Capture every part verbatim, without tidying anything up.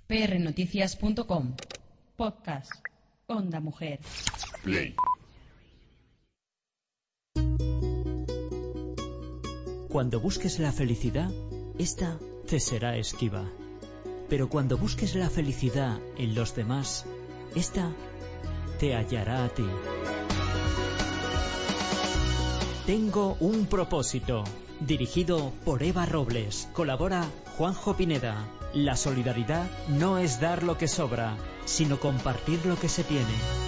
p r noticias punto com. Podcast. Onda Mujer. Play. Cuando busques la felicidad, esta te será esquiva. Pero cuando busques la felicidad en los demás, esta te hallará a ti. Tengo un propósito. Dirigido por Eva Robles. Colabora Juanjo Pineda. La solidaridad no es dar lo que sobra, sino compartir lo que se tiene.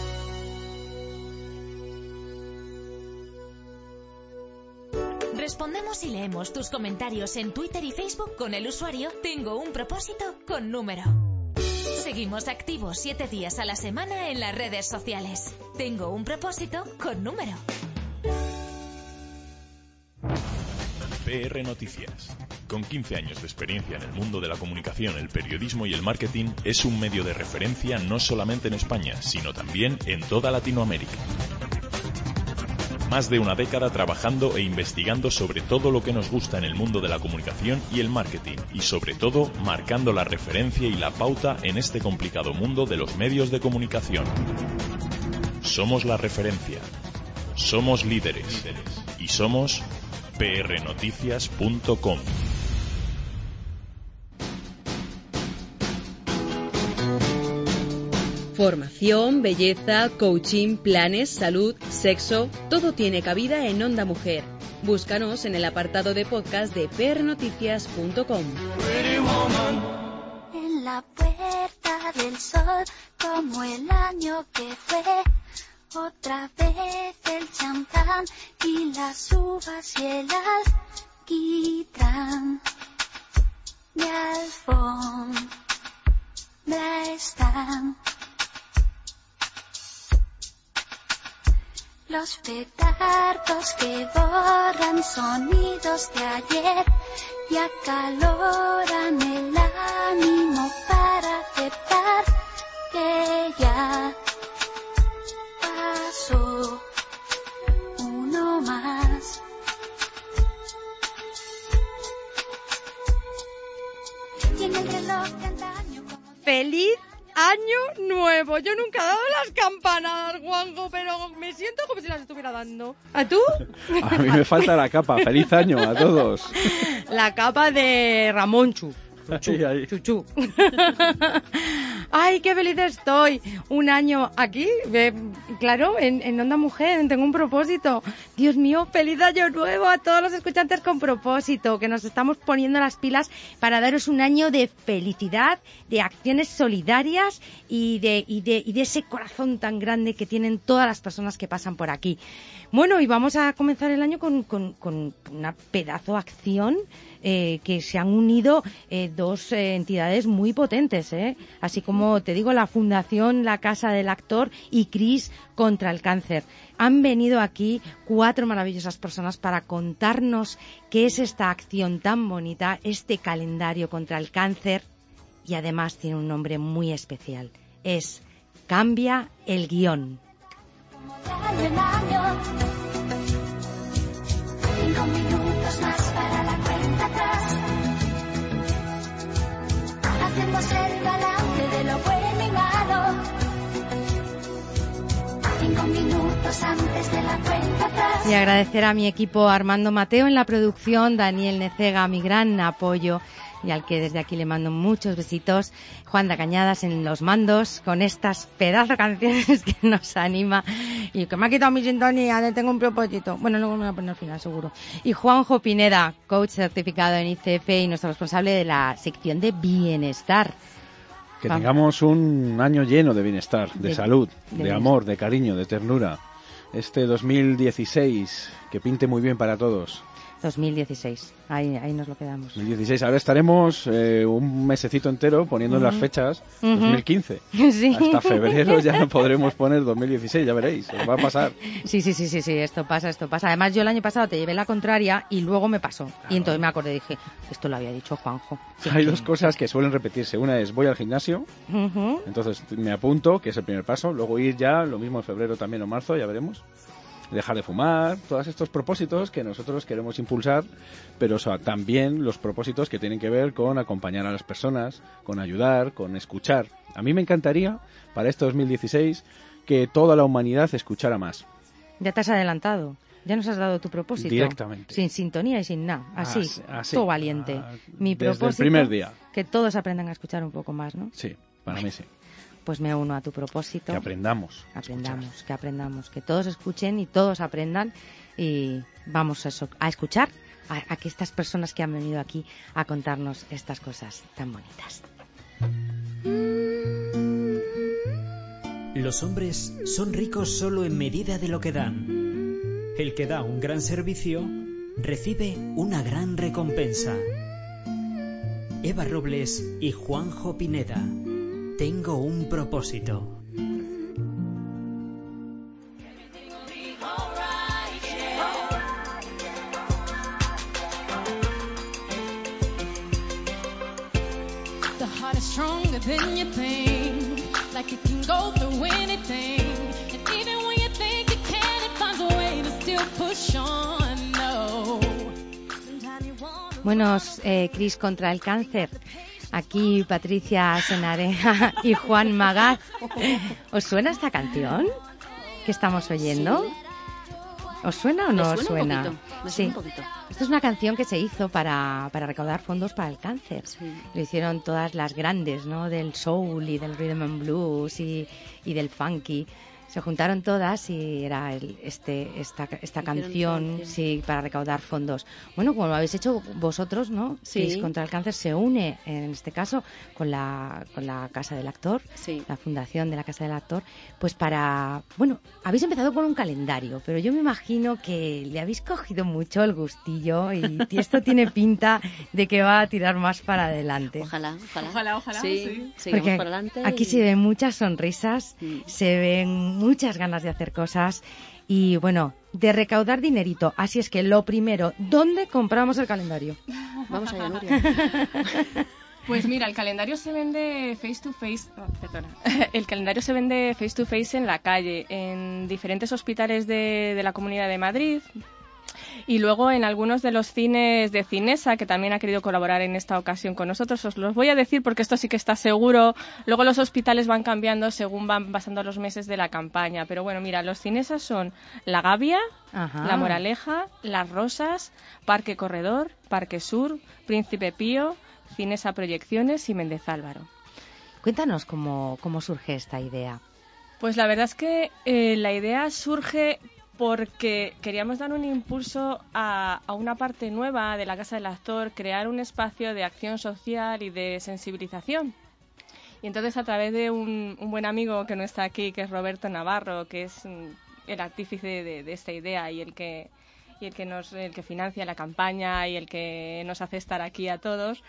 Respondemos y leemos tus comentarios en Twitter y Facebook con el usuario Tengo un propósito con número. Seguimos activos siete días a la semana en las redes sociales. Tengo un propósito con número. P R Noticias. Con quince años de experiencia en el mundo de la comunicación, el periodismo y el marketing, es un medio de referencia no solamente en España, sino también en toda Latinoamérica. Más de una década trabajando e investigando sobre todo lo que nos gusta en el mundo de la comunicación y el marketing, y sobre todo marcando la referencia y la pauta en este complicado mundo de los medios de comunicación. Somos la referencia, somos líderes y somos p r noticias punto com. Formación, belleza, coaching, planes, salud, sexo, todo tiene cabida en Onda Mujer. Búscanos en el apartado de podcast de p r noticias punto com. En la puerta del sol, como el año que fue, otra vez el champán y las uvas y el alquitrán. Mi alfombra están los petardos que borran sonidos de ayer y acaloran el ánimo para aceptar que ya pasó uno más. Y en el reloj de antaño como... ¡Feliz Año Nuevo! Yo nunca he dado las campanadas, Juanjo, pero me siento como si las estuviera dando. ¿A tú? A mí me falta la capa. ¡Feliz año a todos! La capa de Ramonchu. Chuchu, Ay, ay. chuchu. ¡Ay, qué feliz estoy! Un año aquí, eh, claro, en, en Onda Mujer, tengo un propósito. Dios mío, feliz año nuevo a todos los escuchantes con propósito, que nos estamos poniendo las pilas para daros un año de felicidad, de acciones solidarias y de, y de, y de ese corazón tan grande que tienen todas las personas que pasan por aquí. Bueno, y vamos a comenzar el año con, con, con una pedazo de acción eh, que se han unido eh, dos eh, entidades muy potentes, ¿eh? Así como te digo, la Fundación La Casa del Actor y CRIS contra el Cáncer. Han venido aquí cuatro maravillosas personas para contarnos qué es esta acción tan bonita, este calendario contra el cáncer, y además tiene un nombre muy especial. Es Cambia el Guión. Cinco minutos más para la cuenta atrás. Hacemos el balance de lo bueno y malo. Cinco minutos antes de la cuenta atrás. Y agradecer a mi equipo Armando Mateo en la producción, Daniel Necega, mi gran apoyo, y al que desde aquí le mando muchos besitos, Juan de Cañadas en los mandos, con estas pedazos canciones que nos anima, y que me ha quitado mi sintonía de Tengo un propósito. Bueno, luego me voy a poner al final, seguro. Y Juanjo Pineda, coach certificado en I C F y nuestro responsable de la sección de bienestar. Que Vamos. tengamos un año lleno de bienestar, de, De- salud, de de, amor, de cariño, de ternura. Este dos mil dieciséis, que pinte muy bien para todos. dos mil dieciséis, ahí, ahí nos lo quedamos. dos mil dieciséis, ahora estaremos eh, un mesecito entero poniendo en las fechas Ujú. dos mil quince. Sí. Hasta febrero ya no podremos poner dos mil dieciséis, ya veréis, os va a pasar. Sí, sí, sí, sí, sí, esto pasa, esto pasa. Además, yo el año pasado te llevé la contraria y luego me pasó. Y entonces me acordé y dije, esto lo había dicho Juanjo. Sí, Hay que- dos cosas que suelen repetirse. Una es voy al gimnasio, Ujú. entonces me apunto, que es el primer paso. Luego ir ya, lo mismo en febrero también o marzo, ya veremos. dejar de fumar, todos estos propósitos que nosotros queremos impulsar, pero o sea, también los propósitos que tienen que ver con acompañar a las personas, con ayudar, con escuchar. A mí me encantaría, para este dos mil dieciséis, que toda la humanidad escuchara más. Ya te has adelantado. Ya nos has dado tu propósito. Directamente. Sin sintonía y sin nada. Así, así, así. todo valiente. Ah, Mi desde propósito, el primer día. Que todos aprendan a escuchar un poco más, ¿no? Sí, para mí sí. Pues me uno a tu propósito. Que aprendamos. Aprendamos, escuchar. que aprendamos. Que todos escuchen y todos aprendan. Y vamos a, eso, a escuchar a, a que estas personas que han venido aquí a contarnos estas cosas tan bonitas. Los hombres son ricos solo en medida de lo que dan. El que da un gran servicio recibe una gran recompensa. Eva Robles y Juanjo Pineda. Tengo un propósito. The heart is stronger than you think, like it can go through anything, and even when you think you can, it finds a way to still push on. No. Buenos, eh, Cris contra el cáncer. Aquí Patricia Senarea y Juan Magaz. ¿Os suena esta canción que estamos oyendo? Sí. ¿Os suena o no me os suena? suena? Un poquito, me Sí. suena un poquito. Esto es una canción que se hizo para, para recaudar fondos para el cáncer. Sí. Lo hicieron todas las grandes, ¿no? Del soul y del rhythm and blues y, y del funky. Se juntaron todas y era el, este esta, esta canción, canción. sí, para recaudar fondos. Bueno, como lo habéis hecho vosotros, ¿no? Sí. Cris contra el cáncer se une, en este caso, con la, con la Casa del Actor, Sí. la fundación de la Casa del Actor, pues para... Bueno, habéis empezado con un calendario, pero yo me imagino que le habéis cogido mucho el gustillo y esto tiene pinta de que va a tirar más para adelante. Ojalá, ojalá. Ojalá, ojalá, Sí, sí. sigamos Porque para adelante. aquí y- se ven muchas sonrisas, Mm. se ven muchas ganas de hacer cosas y, bueno, de recaudar dinerito. Así es que lo primero, ¿dónde compramos el calendario? Vamos allá, Nuria. Pues mira, el calendario se vende face to face, oh, perdona. El calendario se vende face to face en la calle, en diferentes hospitales de, de la Comunidad de Madrid. Y luego en algunos de los cines de Cinesa, que también ha querido colaborar en esta ocasión con nosotros. Os los voy a decir porque esto sí que está seguro. Luego los hospitales van cambiando según van pasando los meses de la campaña. Pero bueno, mira, los Cinesas son La Gavia, Ajá. La Moraleja, Las Rosas, Parque Corredor, Parque Sur, Príncipe Pío, Cinesa Proyecciones y Méndez Álvaro. Cuéntanos cómo, cómo surge esta idea. Pues la verdad es que eh, la idea surge porque queríamos dar un impulso a, a una parte nueva de la Casa del Actor, crear un espacio de acción social y de sensibilización. Y entonces a través de un, un buen amigo que no está aquí, que es Roberto Navarro, que es mm, el artífice de, de esta idea y el que y el que nos el que financia la campaña y el que nos hace estar aquí a todos,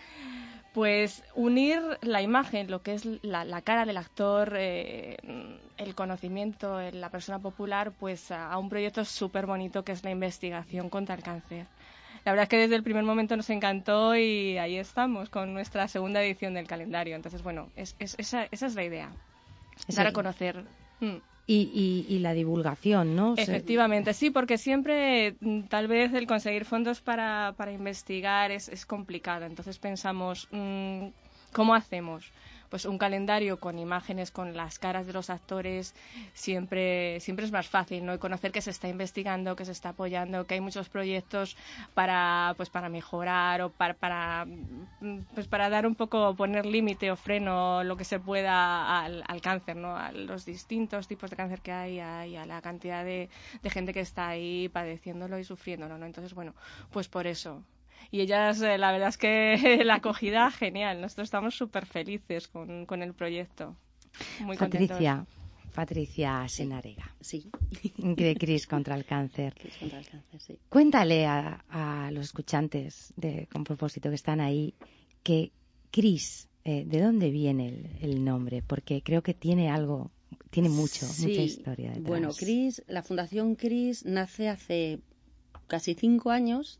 pues unir la imagen, lo que es la, la cara del actor, eh, el conocimiento, la persona popular, pues a, a un proyecto súper bonito que es la investigación contra el cáncer. La verdad es que desde el primer momento nos encantó y ahí estamos con nuestra segunda edición del calendario. Entonces, bueno, es, es, esa, esa es la idea, Es dar el- a conocer. Mm. Y, y, y la divulgación, ¿no? Se- Efectivamente, sí, porque siempre mm, tal vez el conseguir fondos para, para investigar es, es complicado. Entonces pensamos, mm, ¿cómo hacemos? Pues un calendario con imágenes, con las caras de los actores, siempre, siempre es más fácil, ¿no? Y conocer que se está investigando, que se está apoyando, que hay muchos proyectos para, pues para mejorar o para, para, mm, pues para dar un poco, poner límite o freno lo que se pueda al, al cáncer, ¿no? A los distintos tipos de cáncer que hay, a- y a la cantidad de, de gente que está ahí padeciéndolo y sufriéndolo, ¿no? Entonces, bueno, pues por eso. Y ellas, eh, la verdad es que la acogida genial. Nosotros estamos súper felices con, con el proyecto. Muy contentos. Patricia, Patricia Senarega, Sí. de Cris contra el cáncer. Cris contra el cáncer, sí. Cuéntale a, a los escuchantes de Con Propósito que están ahí que Cris, eh, ¿de dónde viene el, el nombre? Porque creo que tiene algo, tiene mucho, Sí, mucha historia detrás. Bueno, Cris, la Fundación Cris nace hace casi cinco años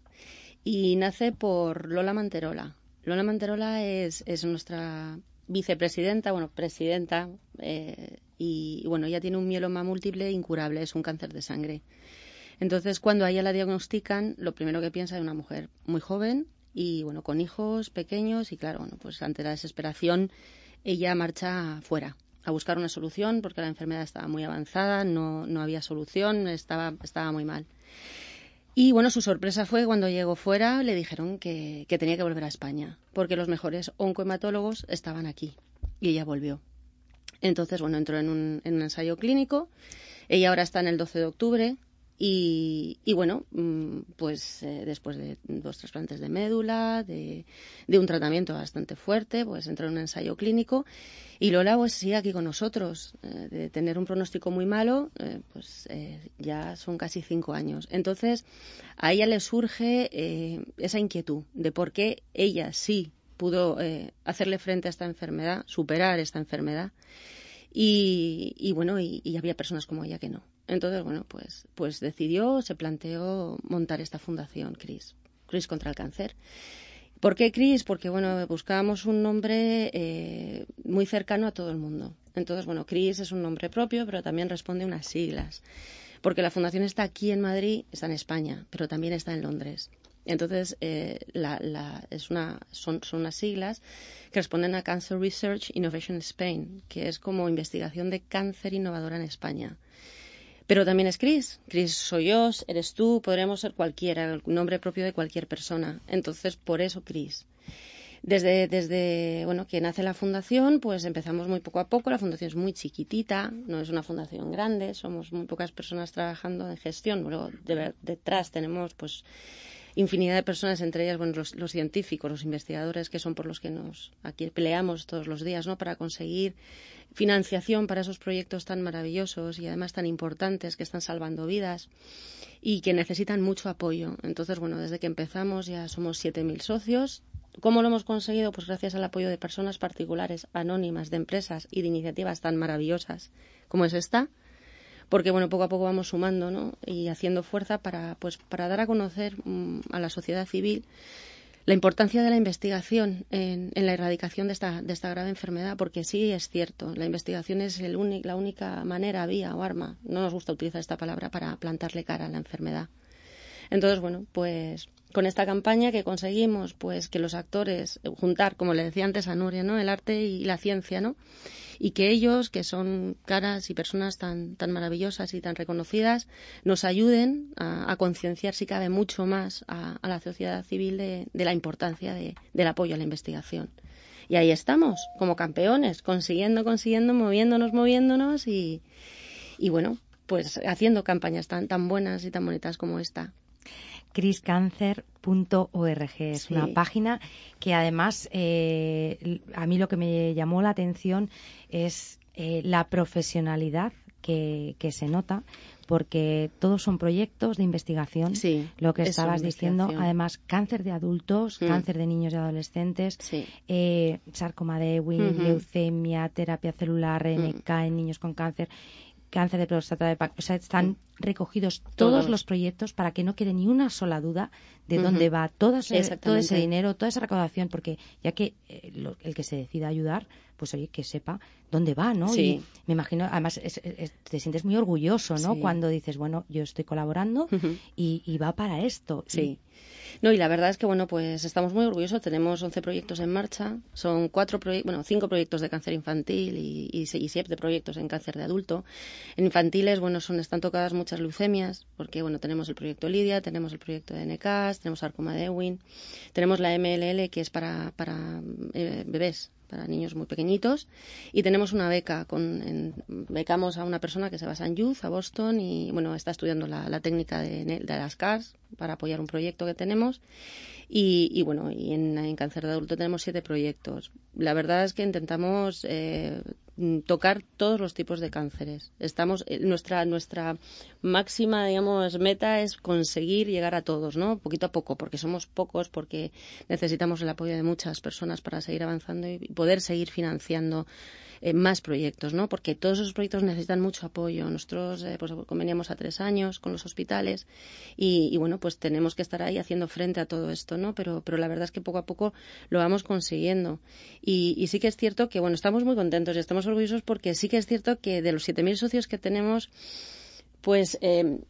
y nace por Lola Manterola. Lola Manterola es, es nuestra vicepresidenta, bueno, presidenta, eh, y, y bueno, ella tiene un mieloma múltiple incurable, es un cáncer de sangre. Entonces, cuando a ella la diagnostican, lo primero que piensa es una mujer muy joven y, bueno, con hijos pequeños y, claro, bueno, pues ante la desesperación, ella marcha fuera a buscar una solución porque la enfermedad estaba muy avanzada, no, no había solución, estaba, estaba muy mal. Y bueno, su sorpresa fue cuando llegó fuera, le dijeron que, que tenía que volver a España, porque los mejores oncohematólogos estaban aquí. Y ella volvió. Entonces, bueno, entró en un, en un ensayo clínico. Ella ahora está en el doce de octubre. Y, y bueno, pues eh, después de dos trasplantes de médula, de, de un tratamiento bastante fuerte, pues entró en un ensayo clínico. Y Lola pues sigue aquí con nosotros. Eh, de tener un pronóstico muy malo, eh, pues eh, ya son casi cinco años. Entonces, a ella le surge eh, esa inquietud de por qué ella sí pudo eh, hacerle frente a esta enfermedad, superar esta enfermedad. Y, y bueno, y, y había personas como ella que no. Entonces, bueno, pues, pues decidió, se planteó montar esta fundación, CRIS, CRIS contra el cáncer. ¿Por qué CRIS? Porque, bueno, buscábamos un nombre eh, muy cercano a todo el mundo. Entonces, bueno, CRIS es un nombre propio, pero también responde a unas siglas. Porque la fundación está aquí en Madrid, está en España, pero también está en Londres. Entonces, eh, la, la, es una, son, son unas siglas que responden a Cancer Research Innovation Spain, que es como investigación de cáncer innovadora en España. Pero también es CRIS. CRIS soy yo, eres tú, podremos ser cualquiera, el nombre propio de cualquier persona. Entonces, por eso CRIS. Desde, desde bueno, que nace la fundación, pues empezamos muy poco a poco. La fundación es muy chiquitita, no es una fundación grande, somos muy pocas personas trabajando en gestión. Luego, de, detrás tenemos, pues, infinidad de personas, entre ellas, bueno, los, los científicos, los investigadores, que son por los que nos aquí peleamos todos los días, ¿no? Para conseguir financiación para esos proyectos tan maravillosos y además tan importantes que están salvando vidas y que necesitan mucho apoyo. Entonces, bueno, desde que empezamos ya somos siete mil socios. ¿Cómo lo hemos conseguido? Pues gracias al apoyo de personas particulares, anónimas, de empresas y de iniciativas tan maravillosas como es esta. Porque, bueno, poco a poco vamos sumando, ¿no? Y haciendo fuerza para, pues, para dar a conocer um, a la sociedad civil la importancia de la investigación en, en la erradicación de esta, de esta grave enfermedad, porque sí es cierto, la investigación es el único, la única manera, vía o arma, no nos gusta utilizar esta palabra, para plantarle cara a la enfermedad. Entonces, bueno, pues con esta campaña que conseguimos, pues que los actores, juntar, como le decía antes a Nuria, ¿no? El arte y la ciencia, ¿no? Y que ellos, que son caras y personas tan, tan maravillosas y tan reconocidas, nos ayuden a, a concienciar, si cabe, mucho más a, a la sociedad civil de, de la importancia de, del apoyo a la investigación. Y ahí estamos, como campeones, consiguiendo, consiguiendo, moviéndonos, moviéndonos y, y bueno, pues haciendo campañas tan, tan buenas y tan bonitas como esta. cris cancer punto org es Sí. una página que además eh, a mí lo que me llamó la atención es eh, la profesionalidad que, que se nota, porque todos son proyectos de investigación, Sí, lo que es estabas una diciendo, investigación. además cáncer de adultos, Mm. cáncer de niños y adolescentes, Sí. eh, sarcoma de Ewing, Ujú. leucemia, terapia celular, R N K en niños con cáncer, cáncer de próstata, de pa- o sea, están recogidos todos, Todos. los proyectos para que no quede ni una sola duda de Ujú. dónde va todo ese, todo Exactamente. ese dinero, toda esa recaudación, porque ya que eh, lo- el que se decida ayudar, pues oye, que sepa dónde va, ¿no? Sí. Y me imagino, además, es- es- te sientes muy orgulloso, ¿no? Sí. Cuando dices, bueno, yo estoy colaborando Ujú. y, y va para esto. Sí. No, y la verdad es que, bueno, pues estamos muy orgullosos. Tenemos once proyectos en marcha. Son cuatro proye- bueno, cinco proyectos de cáncer infantil y, y, se- y siete proyectos en cáncer de adulto. En infantiles, bueno, son, están tocadas muchas leucemias, porque, bueno, tenemos el proyecto Lidia, tenemos el proyecto de N K S, tenemos sarcoma de Ewing, tenemos la M L L, que es para, para eh, bebés, para niños muy pequeñitos, y tenemos una beca, con, en, becamos a una persona que se va a Saint Youth, a Boston, y bueno, está estudiando la, la técnica de, de las C A R S para apoyar un proyecto que tenemos, y, y bueno, y en, en cáncer de adulto tenemos siete proyectos. La verdad es que intentamos eh, tocar todos los tipos de cánceres. Estamos, eh, nuestra, nuestra máxima, digamos, meta es conseguir llegar a todos, ¿no? Poquito a poco, porque somos pocos, porque necesitamos el apoyo de muchas personas para seguir avanzando y poder seguir financiando eh, más proyectos, ¿no? Porque todos esos proyectos necesitan mucho apoyo. Nosotros eh, pues conveníamos a tres años con los hospitales y, y bueno, pues tenemos que estar ahí haciendo frente a todo esto, ¿no? Pero, pero la verdad es que poco a poco lo vamos consiguiendo. Y, y sí que es cierto que, bueno, estamos muy contentos y estamos orgullosos porque sí que es cierto que de los siete mil socios que tenemos, pues eh,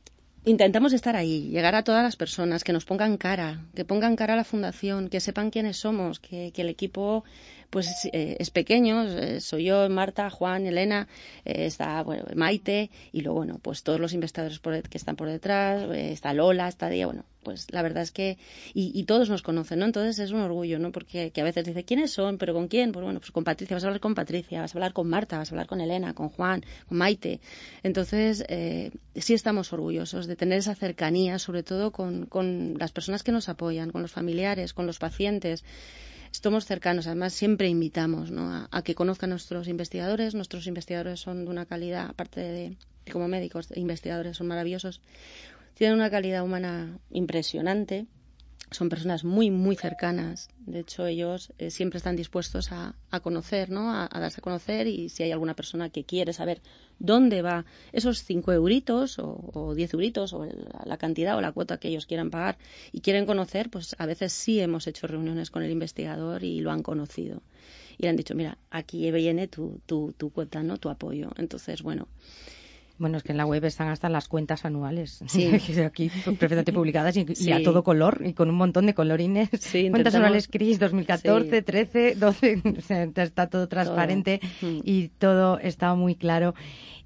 intentamos estar ahí, llegar a todas las personas, que nos pongan cara, que pongan cara a la fundación, que sepan quiénes somos, que, que el equipo pues eh, es pequeño, eh, soy yo, Marta, Juan, Elena, eh, está bueno, Maite, y luego, bueno, pues todos los investigadores por, que están por detrás, eh, está Lola, está Día, bueno, pues la verdad es que, y, y todos nos conocen, ¿no? Entonces es un orgullo, ¿no? Porque que a veces dice, ¿quiénes son? ¿Pero con quién? Pues bueno, pues con Patricia, vas a hablar con Patricia, vas a hablar con Marta, vas a hablar con Elena, con Juan, con Maite. Entonces, eh, sí estamos orgullosos de tener esa cercanía, sobre todo con, con las personas que nos apoyan, con los familiares, con los pacientes. Estamos cercanos, además siempre invitamos, ¿no? a, a que conozcan a nuestros investigadores. Nuestros investigadores son de una calidad, aparte de, de como médicos, investigadores son maravillosos, tienen una calidad humana impresionante. Son personas muy, muy cercanas. De hecho, ellos eh, siempre están dispuestos a, a conocer, ¿no? A, a darse a conocer, y si hay alguna persona que quiere saber dónde va esos cinco euritos o, o diez euritos o el, la cantidad o la cuota que ellos quieran pagar y quieren conocer, pues a veces sí hemos hecho reuniones con el investigador y lo han conocido. Y le han dicho, mira, aquí viene tu, tu, tu cuota, ¿no? Tu apoyo. Entonces, bueno... Bueno, es que en la web están hasta las cuentas anuales, sí. aquí perfectamente publicadas y, sí. y a todo color y con un montón de colorines. Sí, cuentas anuales Cris dos mil catorce, sí. trece, doce, o sea, está todo transparente todo. y todo está muy claro.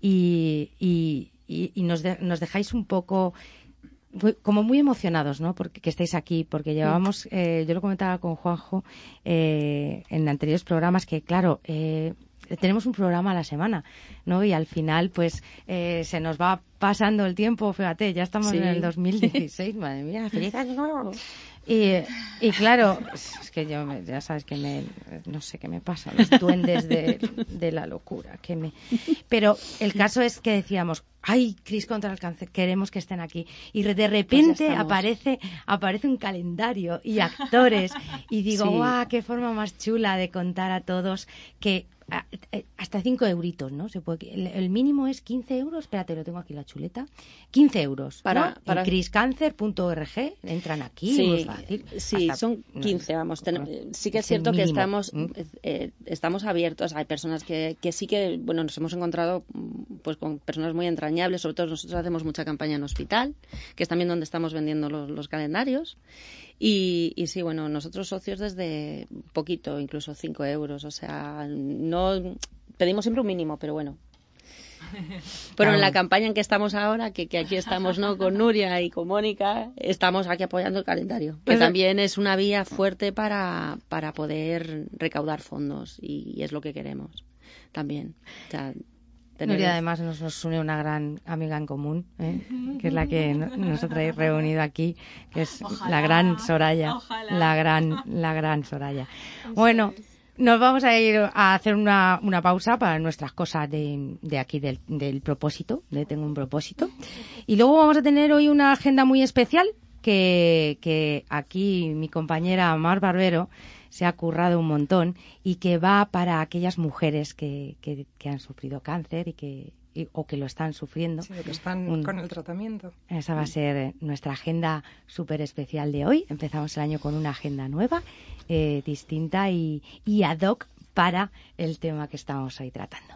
Y, y, y, y nos, de, nos dejáis un poco... como muy emocionados, ¿no? Porque que estáis aquí, porque llevamos, eh, yo lo comentaba con Juanjo eh, en anteriores programas, que claro, eh, tenemos un programa a la semana, ¿no? Y al final, pues, eh, se nos va pasando el tiempo, fíjate, ya estamos sí. en el dos mil dieciséis, madre mía, feliz año nuevo. Y, y claro, es que yo, me, ya sabes que me, no sé qué me pasa, los duendes de, de la locura, que me... Pero el caso es que decíamos, ay, Cris contra el cáncer, queremos que estén aquí. Y de repente pues aparece, aparece un calendario y actores, y digo, sí. guau, qué forma más chula de contar a todos que... hasta cinco euritos, ¿no? Se puede, el, el mínimo es quince euros. Espérate, lo tengo aquí la chuleta. quince euros. Para, ¿no? para... En cris cancer punto org entran aquí. Sí, muy fácil. sí hasta, son quince, vamos. Ten, sí que es cierto que estamos, ¿Mm? eh, estamos abiertos. Hay personas que, que sí que, bueno, nos hemos encontrado pues con personas muy entrañables. Sobre todo nosotros hacemos mucha campaña en hospital, que es también donde estamos vendiendo los, los calendarios. Y, y sí, bueno, nosotros socios desde poquito, incluso cinco euros, o sea, no pedimos siempre un mínimo, pero bueno. Pero claro. En la campaña en que estamos ahora, que, que aquí estamos, ¿no? Con Nuria y con Mónica, estamos aquí apoyando el calendario, que pero... también es una vía fuerte para, para poder recaudar fondos, y, y es lo que queremos también. O sea, Nuria, además nos, nos une una gran amiga en común, ¿eh? Que es la que nos ha traído reunido aquí, que es ojalá, la gran Soraya, ojalá. la gran la gran Soraya. Bueno, nos vamos a ir a hacer una, una pausa para nuestras cosas de, de aquí del, del propósito, de Tengo un propósito, y luego vamos a tener hoy una agenda muy especial que, que aquí mi compañera Mar Barbero se ha currado un montón y que va para aquellas mujeres que, que, que han sufrido cáncer y que y, o que lo están sufriendo. Sí, que están un, con el tratamiento. Esa va a ser nuestra agenda súper especial de hoy. Empezamos el año con una agenda nueva, eh, distinta y, y ad hoc para el tema que estamos hoy tratando.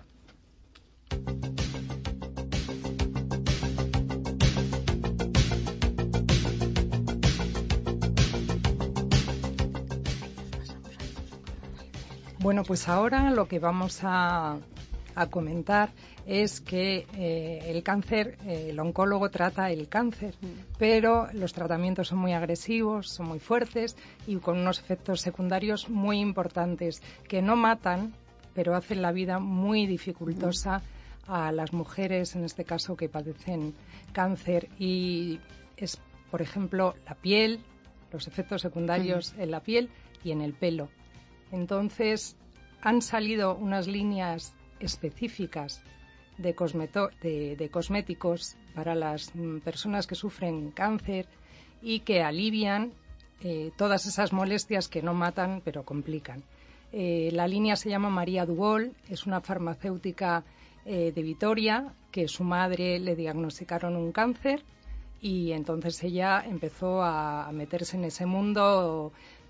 Bueno, pues ahora lo que vamos a, a comentar es que eh, el cáncer, eh, el oncólogo trata el cáncer, pero los tratamientos son muy agresivos, son muy fuertes y con unos efectos secundarios muy importantes que no matan, pero hacen la vida muy dificultosa a las mujeres, en este caso, que padecen cáncer. Y es, por ejemplo, la piel, los efectos secundarios en la piel y en el pelo. Entonces, han salido unas líneas específicas de, cosmeto, de, de cosméticos para las mm, personas que sufren cáncer y que alivian eh, todas esas molestias que no matan, pero complican. Eh, la línea se llama María Dubol, es una farmacéutica eh, de Vitoria, que su madre le diagnosticaron un cáncer y entonces ella empezó a, a meterse en ese mundo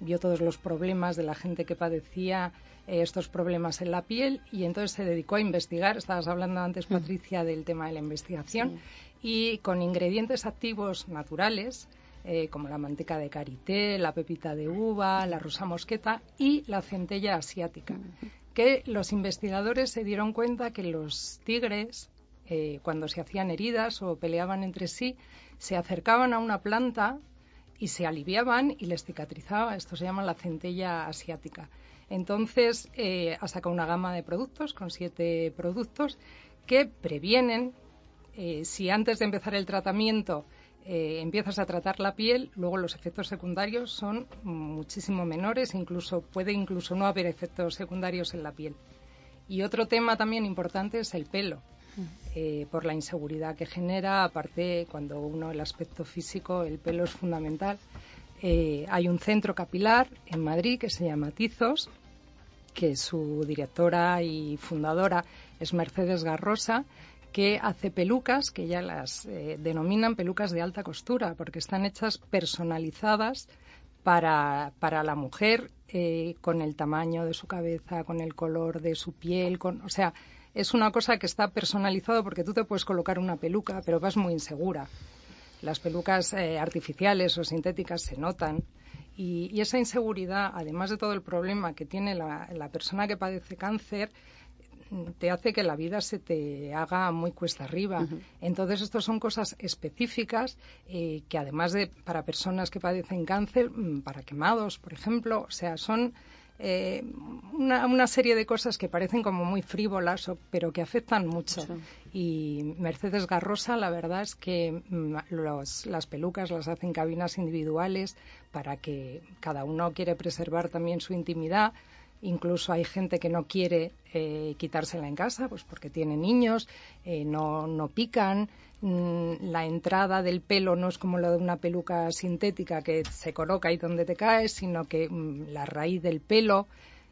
vio todos los problemas de la gente que padecía eh, estos problemas en la piel y entonces se dedicó a investigar. Estabas hablando antes, Patricia, del tema de la investigación. Sí. Y con ingredientes activos naturales, eh, como la manteca de karité, la pepita de uva, la rosa mosqueta y la centella asiática, que los investigadores se dieron cuenta que los tigres, eh, cuando se hacían heridas o peleaban entre sí, se acercaban a una planta y se aliviaban y les cicatrizaba. Esto se llama la centella asiática. Entonces, eh, ha sacado una gama de productos, con siete productos, que previenen, eh, si antes de empezar el tratamiento eh, empiezas a tratar la piel, luego los efectos secundarios son muchísimo menores, incluso puede incluso no haber efectos secundarios en la piel. Y otro tema también importante es el pelo. Eh, por la inseguridad que genera, aparte cuando uno el aspecto físico, el pelo es fundamental. Eh, hay un centro capilar en Madrid que se llama Tizos, que su directora y fundadora es Mercedes Garrosa, que hace pelucas que ya las eh, denominan pelucas de alta costura, porque están hechas personalizadas para, para la mujer, eh, con el tamaño de su cabeza, con el color de su piel, con, o sea, es una cosa que está personalizado porque tú te puedes colocar una peluca, pero vas muy insegura. Las pelucas eh, artificiales o sintéticas se notan. Y, y esa inseguridad, además de todo el problema que tiene la, la persona que padece cáncer, te hace que la vida se te haga muy cuesta arriba. Uh-huh. Entonces, estas son cosas específicas eh, que además de para personas que padecen cáncer, para quemados, por ejemplo, o sea, son Eh, una, una serie de cosas que parecen como muy frívolas, o, pero que afectan mucho. Sí. Y Mercedes Garrosa, la verdad es que mm, los, las pelucas las hacen cabinas individuales para que cada uno quiere preservar también su intimidad. Incluso hay gente que no quiere eh, quitársela en casa, pues porque tiene niños, eh, no, no pican. La entrada del pelo no es como la de una peluca sintética que se coloca ahí donde te caes, sino que mm, la raíz del pelo.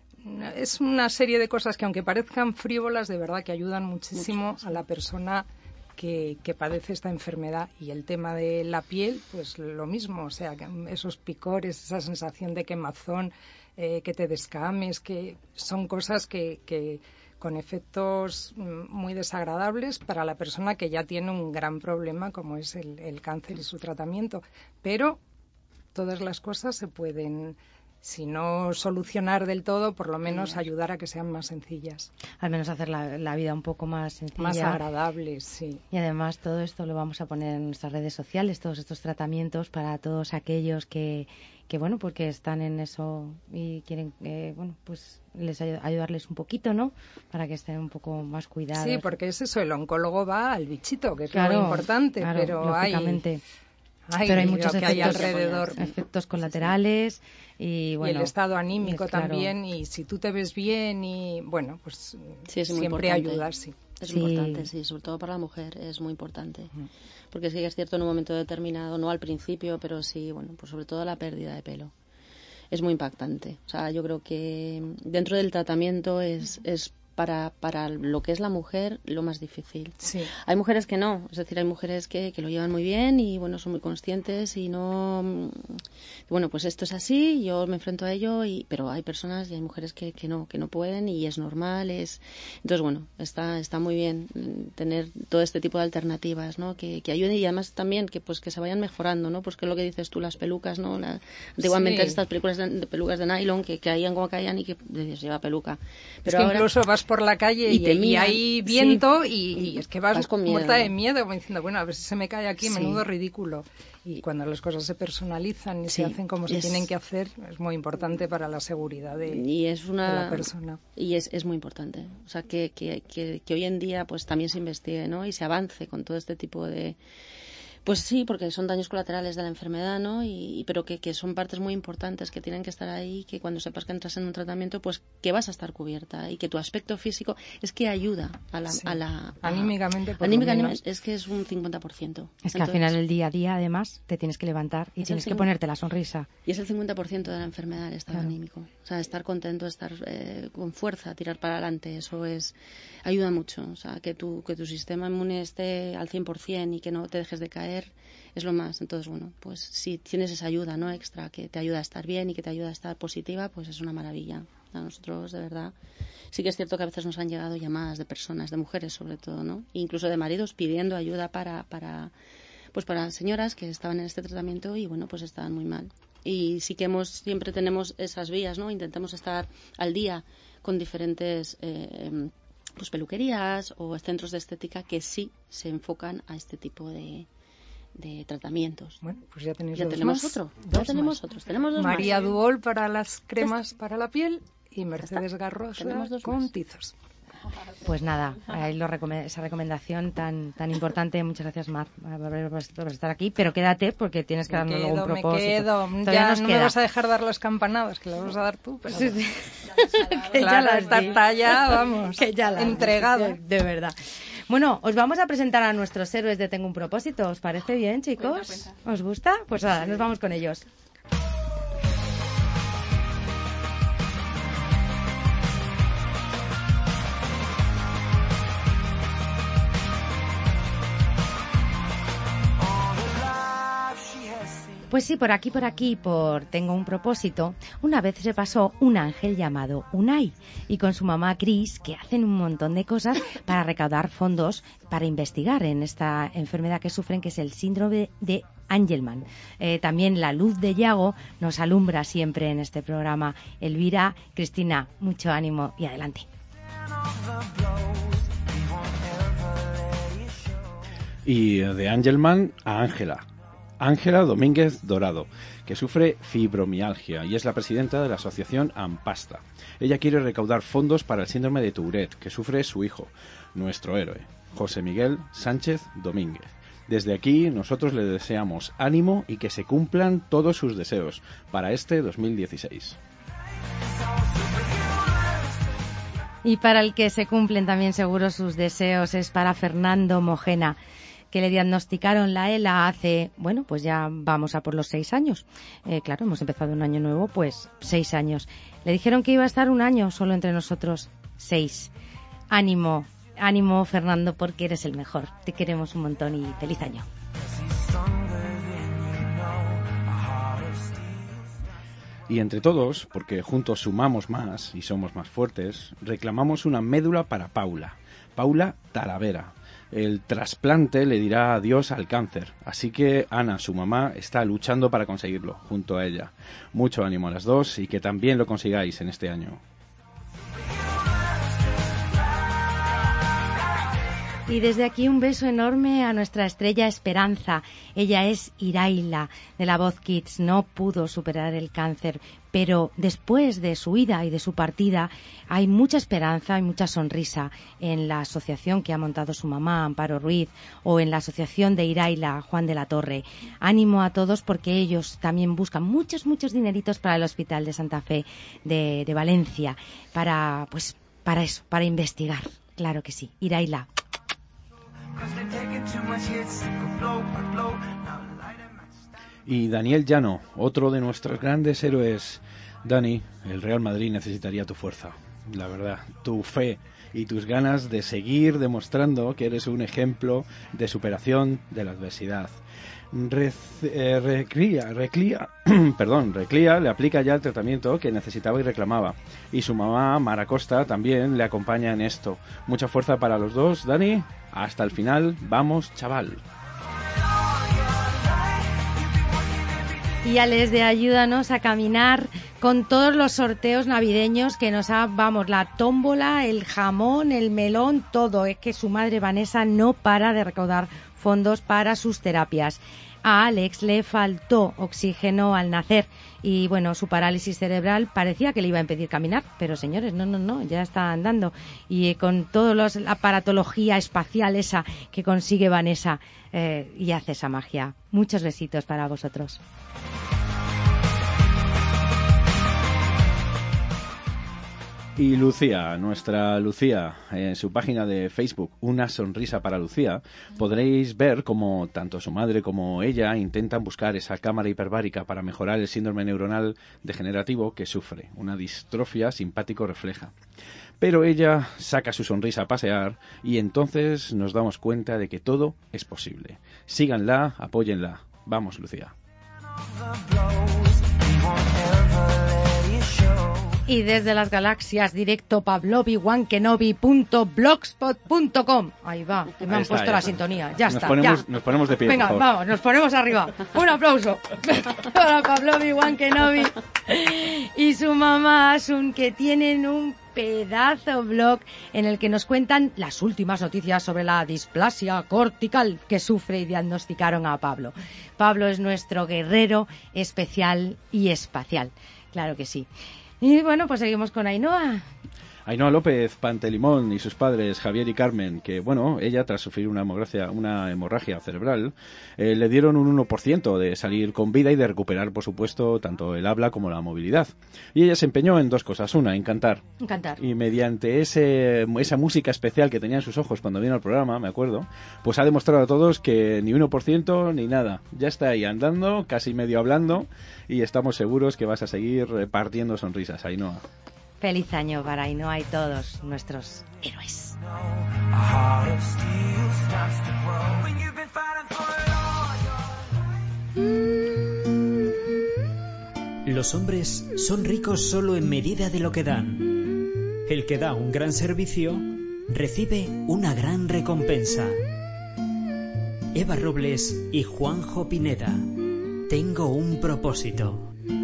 Es una serie de cosas que, aunque parezcan frívolas, de verdad que ayudan muchísimo a la persona que, que padece esta enfermedad. Y el tema de la piel, pues lo mismo, o sea, que esos picores, esa sensación de quemazón, eh, que te descames, que son cosas que... que con efectos muy desagradables para la persona que ya tiene un gran problema como es el, el cáncer y su tratamiento. Pero todas las cosas se pueden, si no solucionar del todo, por lo menos ayudar a que sean más sencillas. Al menos hacer la, la vida un poco más sencilla. Más agradable, sí. Y además todo esto lo vamos a poner en nuestras redes sociales, todos estos tratamientos para todos aquellos que... que bueno, porque están en eso y quieren, eh, bueno, pues les ayud- ayudarles un poquito, ¿no? Para que estén un poco más cuidados. Sí, porque es eso, el oncólogo va al bichito, que es claro, lo importante, claro, pero lógicamente. hay, hay, pero hay muchos efectos, hay alrededor. efectos colaterales y, bueno, y el estado anímico es, claro. también, y si tú te ves bien y, bueno, pues sí, es siempre ayudar, sí. Es sí. importante, sí, sobre todo para la mujer es muy importante. Uh-huh. Porque sí que es cierto en un momento determinado, no al principio, pero sí, bueno, pues sobre todo la pérdida de pelo. Es muy impactante. O sea, yo creo que dentro del tratamiento es, es para, para lo que es la mujer lo más difícil. Sí. Hay mujeres que no, es decir, hay mujeres que, que lo llevan muy bien y bueno, son muy conscientes y no, bueno, pues esto es así, yo me enfrento a ello, y, pero hay personas y hay mujeres que, que no, que no pueden y es normal, es, entonces bueno, está, está muy bien tener todo este tipo de alternativas, ¿no? Que, que ayuden y además también que pues que se vayan mejorando, ¿no? Pues que es lo que dices tú, las pelucas, ¿no? La, antiguamente sí. Estas películas de, de pelucas de nylon que caían como caían y que dices, lleva peluca. Pero es que ahora, incluso vas por la calle y, y, y hay viento, sí. y, y es que vas, vas con miedo, muerta de miedo, como diciendo, bueno, a ver si se me cae aquí, sí. menudo ridículo. Y cuando las cosas se personalizan y sí. se hacen como es, se tienen que hacer, es muy importante para la seguridad de, y es una, de la persona. Y es, es muy importante. O sea, que, que, que, que hoy en día pues también se investigue, ¿no? Y se avance con todo este tipo de... Pues sí, porque son daños colaterales de la enfermedad, ¿no? Y, pero que, que son partes muy importantes que tienen que estar ahí, que cuando sepas que entras en un tratamiento, pues que vas a estar cubierta y que tu aspecto físico es que ayuda a la... Sí. A la a, anímicamente, por anímicamente lo menos. Es que es un cincuenta por ciento. Es que Entonces, al final del día a día, además, te tienes que levantar y tienes que ponerte la sonrisa. Y es el cincuenta por ciento de la enfermedad el estado claro. anímico. O sea, estar contento, estar eh, con fuerza, tirar para adelante, eso es ayuda mucho. O sea, que tu, que tu sistema inmune esté al cien por ciento y que no te dejes de caer. caer es lo más. Entonces, bueno, pues si tienes esa ayuda, ¿no?, extra, que te ayuda a estar bien y que te ayuda a estar positiva, pues es una maravilla. A nosotros, de verdad, sí que es cierto que a veces nos han llegado llamadas de personas, de mujeres sobre todo, ¿no?, incluso de maridos pidiendo ayuda para, para, pues para señoras que estaban en este tratamiento y, bueno, pues estaban muy mal. Y sí que hemos, siempre tenemos esas vías, ¿no?, intentamos estar al día con diferentes eh, pues peluquerías o centros de estética que sí se enfocan a este tipo de de tratamientos. Bueno, pues ya tenéis ya dos tenemos más. otro, Dos ya tenemos más. otros, tenemos dos María más. Duol para las cremas para la piel y Mercedes Garrosa dos con más. tizos. Pues nada, ahí lo recome- esa recomendación tan tan importante. Muchas gracias, Mar, por, por estar aquí. Pero quédate porque tienes que Me darnos quedo, luego un me propósito. quedo. Todavía Ya nos no queda. me vas a dejar dar las campanadas, que las vas a dar tú. Pero Sí, sí. Que ya claro, las esta di. está ya, vamos, Que ya las di, entregada. de, de verdad. Bueno, os vamos a presentar a nuestros héroes de Tengo un propósito. ¿Os parece bien, chicos? Cuenta, cuenta. ¿Os gusta? Pues nada, nos vamos con ellos. Pues sí, por aquí, por aquí, por Tengo un propósito, una vez se pasó un ángel llamado Unai y con su mamá Chris, que hacen un montón de cosas para recaudar fondos para investigar en esta enfermedad que sufren, que es el síndrome de Angelman. Eh, también la luz de Yago nos alumbra siempre en este programa. Elvira, Cristina, mucho ánimo y adelante. Y de Angelman a Ángela. Ángela Domínguez Dorado, que sufre fibromialgia y es la presidenta de la asociación Ampasta. Ella quiere recaudar fondos para el síndrome de Tourette, que sufre su hijo, nuestro héroe, José Miguel Sánchez Domínguez. Desde aquí nosotros le deseamos ánimo y que se cumplan todos sus deseos para este dos mil dieciséis. Y para el que se cumplen también seguro sus deseos es para Fernando Mojena, que le diagnosticaron la ELA hace, bueno, pues ya vamos a por los seis años. Eh, claro, hemos empezado un año nuevo, pues seis años. Le dijeron que iba a estar un año solo entre nosotros, seis. Ánimo, ánimo, Fernando, porque eres el mejor. Te queremos un montón y feliz año. Y entre todos, porque juntos sumamos más y somos más fuertes, reclamamos una médula para Paula, Paula Talavera. El trasplante le dirá adiós al cáncer, así que Ana, su mamá, está luchando para conseguirlo, junto a ella. Mucho ánimo a las dos y que también lo consigáis en este año. Y desde aquí un beso enorme a nuestra estrella Esperanza. Ella es Iraila, de la Voz Kids. No pudo superar el cáncer, pero después de su ida y de su partida hay mucha esperanza y mucha sonrisa en la asociación que ha montado su mamá, Amparo Ruiz, o en la asociación de Iraila, Juan de la Torre. Ánimo a todos porque ellos también buscan muchos, muchos dineritos para el Hospital de Santa Fe de, de Valencia, para, pues, para eso, para investigar. Claro que sí. Iraila. Y Daniel Llano, otro de nuestros grandes héroes. Dani, el Real Madrid necesitaría tu fuerza, la verdad, tu fe y tus ganas de seguir demostrando que eres un ejemplo de superación de la adversidad. Re, eh, Reclía, Reclía, perdón, Reclía le aplica ya el tratamiento que necesitaba y reclamaba. Y su mamá, Mara Costa, también le acompaña en esto. Mucha fuerza para los dos, Dani. Hasta el final, vamos, chaval. Y Alex de ayúdanos a caminar con todos los sorteos navideños que nos ha, vamos, la tómbola, el jamón, el melón, todo. Es que su madre Vanessa no para de recaudar fondos para sus terapias. A Alex le faltó oxígeno al nacer y, bueno, su parálisis cerebral parecía que le iba a impedir caminar, pero, señores, no, no, no, ya está andando. Y con toda la aparatología espacial esa que consigue Vanessa eh, y hace esa magia. Muchos besitos para vosotros. Y Lucía, nuestra Lucía, en su página de Facebook, Una sonrisa para Lucía, podréis ver cómo tanto su madre como ella intentan buscar esa cámara hiperbárica para mejorar el síndrome neuronal degenerativo que sufre, una distrofia simpático refleja. Pero ella saca su sonrisa a pasear y entonces nos damos cuenta de que todo es posible. Síganla, apóyenla. Vamos, Lucía. Y desde las galaxias, directo pavlovi one kenobi punto blogspot punto com. Ahí va, que me Ahí han está, puesto ya la está. sintonía. Ya nos está, ponemos, ya. Nos ponemos de pie, Venga, por favor. vamos, nos ponemos arriba. Un aplauso para Pavlovi one kenobi y su mamá Asun, que tienen un pedazo blog en el que nos cuentan las últimas noticias sobre la displasia cortical que sufre y diagnosticaron a Pablo. Pablo es nuestro guerrero especial y espacial. Claro que sí. Y bueno, pues seguimos con Ainhoa. Ainhoa López Pantelimón y sus padres Javier y Carmen, que bueno, ella tras sufrir una hemorragia, una hemorragia cerebral, eh, le dieron un uno por ciento de salir con vida y de recuperar, por supuesto, tanto el habla como la movilidad. Y ella se empeñó en dos cosas. Una, en cantar. Cantar. Y mediante ese, esa música especial que tenía en sus ojos cuando vino al programa, me acuerdo, pues ha demostrado a todos que ni uno por ciento ni nada. Ya está ahí andando, casi medio hablando, y estamos seguros que vas a seguir repartiendo sonrisas, Ainhoa. Feliz año para Ainhoa y todos nuestros héroes. Los hombres son ricos solo en medida de lo que dan. El que da un gran servicio recibe una gran recompensa. Eva Robles y Juanjo Pineda. Tengo un propósito.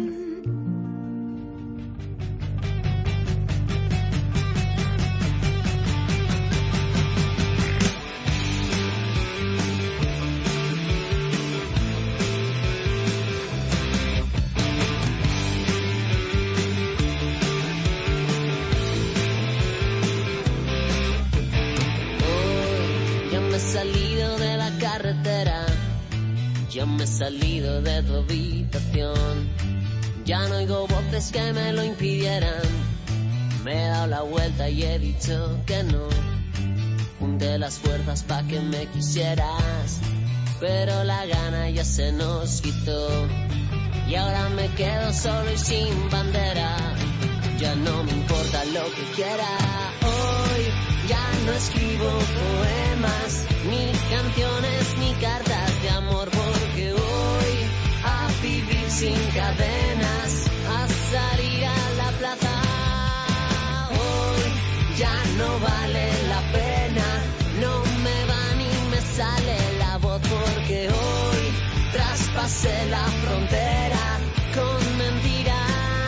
Ya me he salido de tu habitación, ya no oigo voces que me lo impidieran. Me he dado la vuelta y he dicho que no. Junté las fuerzas pa' que me quisieras, pero la gana ya se nos quitó. Y ahora me quedo solo y sin bandera. Ya no me importa lo que quiera. Hoy ya no escribo poemas, ni canciones, ni cartas de amor, porque voy a vivir sin cadenas, a salir a la plaza. Hoy ya no vale la pena, no me va ni me sale la voz, porque hoy traspasé la frontera con mentiras.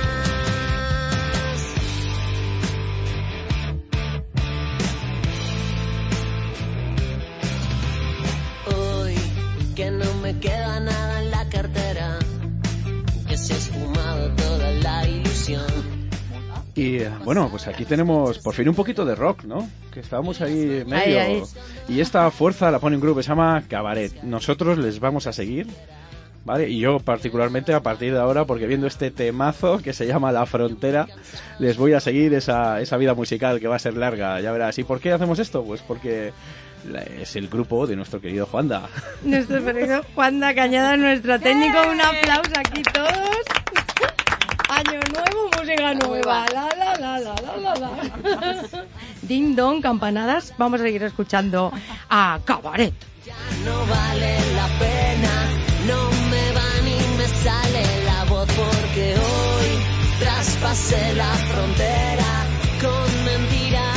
Que no me queda nada en la cartera, que se ha esfumado toda la ilusión. Y bueno, pues aquí tenemos por fin un poquito de rock, ¿no? Que estábamos ahí medio... Ahí, ahí. Y esta fuerza la pone un grupo que se llama Cabaret. Nosotros les vamos a seguir, ¿vale? Y yo particularmente a partir de ahora, porque viendo este temazo que se llama La Frontera, les voy a seguir esa, esa vida musical que va a ser larga, ya verás. ¿Y por qué hacemos esto? Pues porque... es el grupo de nuestro querido Juanda. Nuestro querido Juanda Cañada, nuestro técnico. Un aplauso aquí todos. Año nuevo, música nueva. La, la, la, la, la, la, la. Ding dong, campanadas. Vamos a seguir escuchando a Cabaret. Ya no vale la pena, no me va ni me sale la voz, porque hoy traspasé la frontera con mentiras.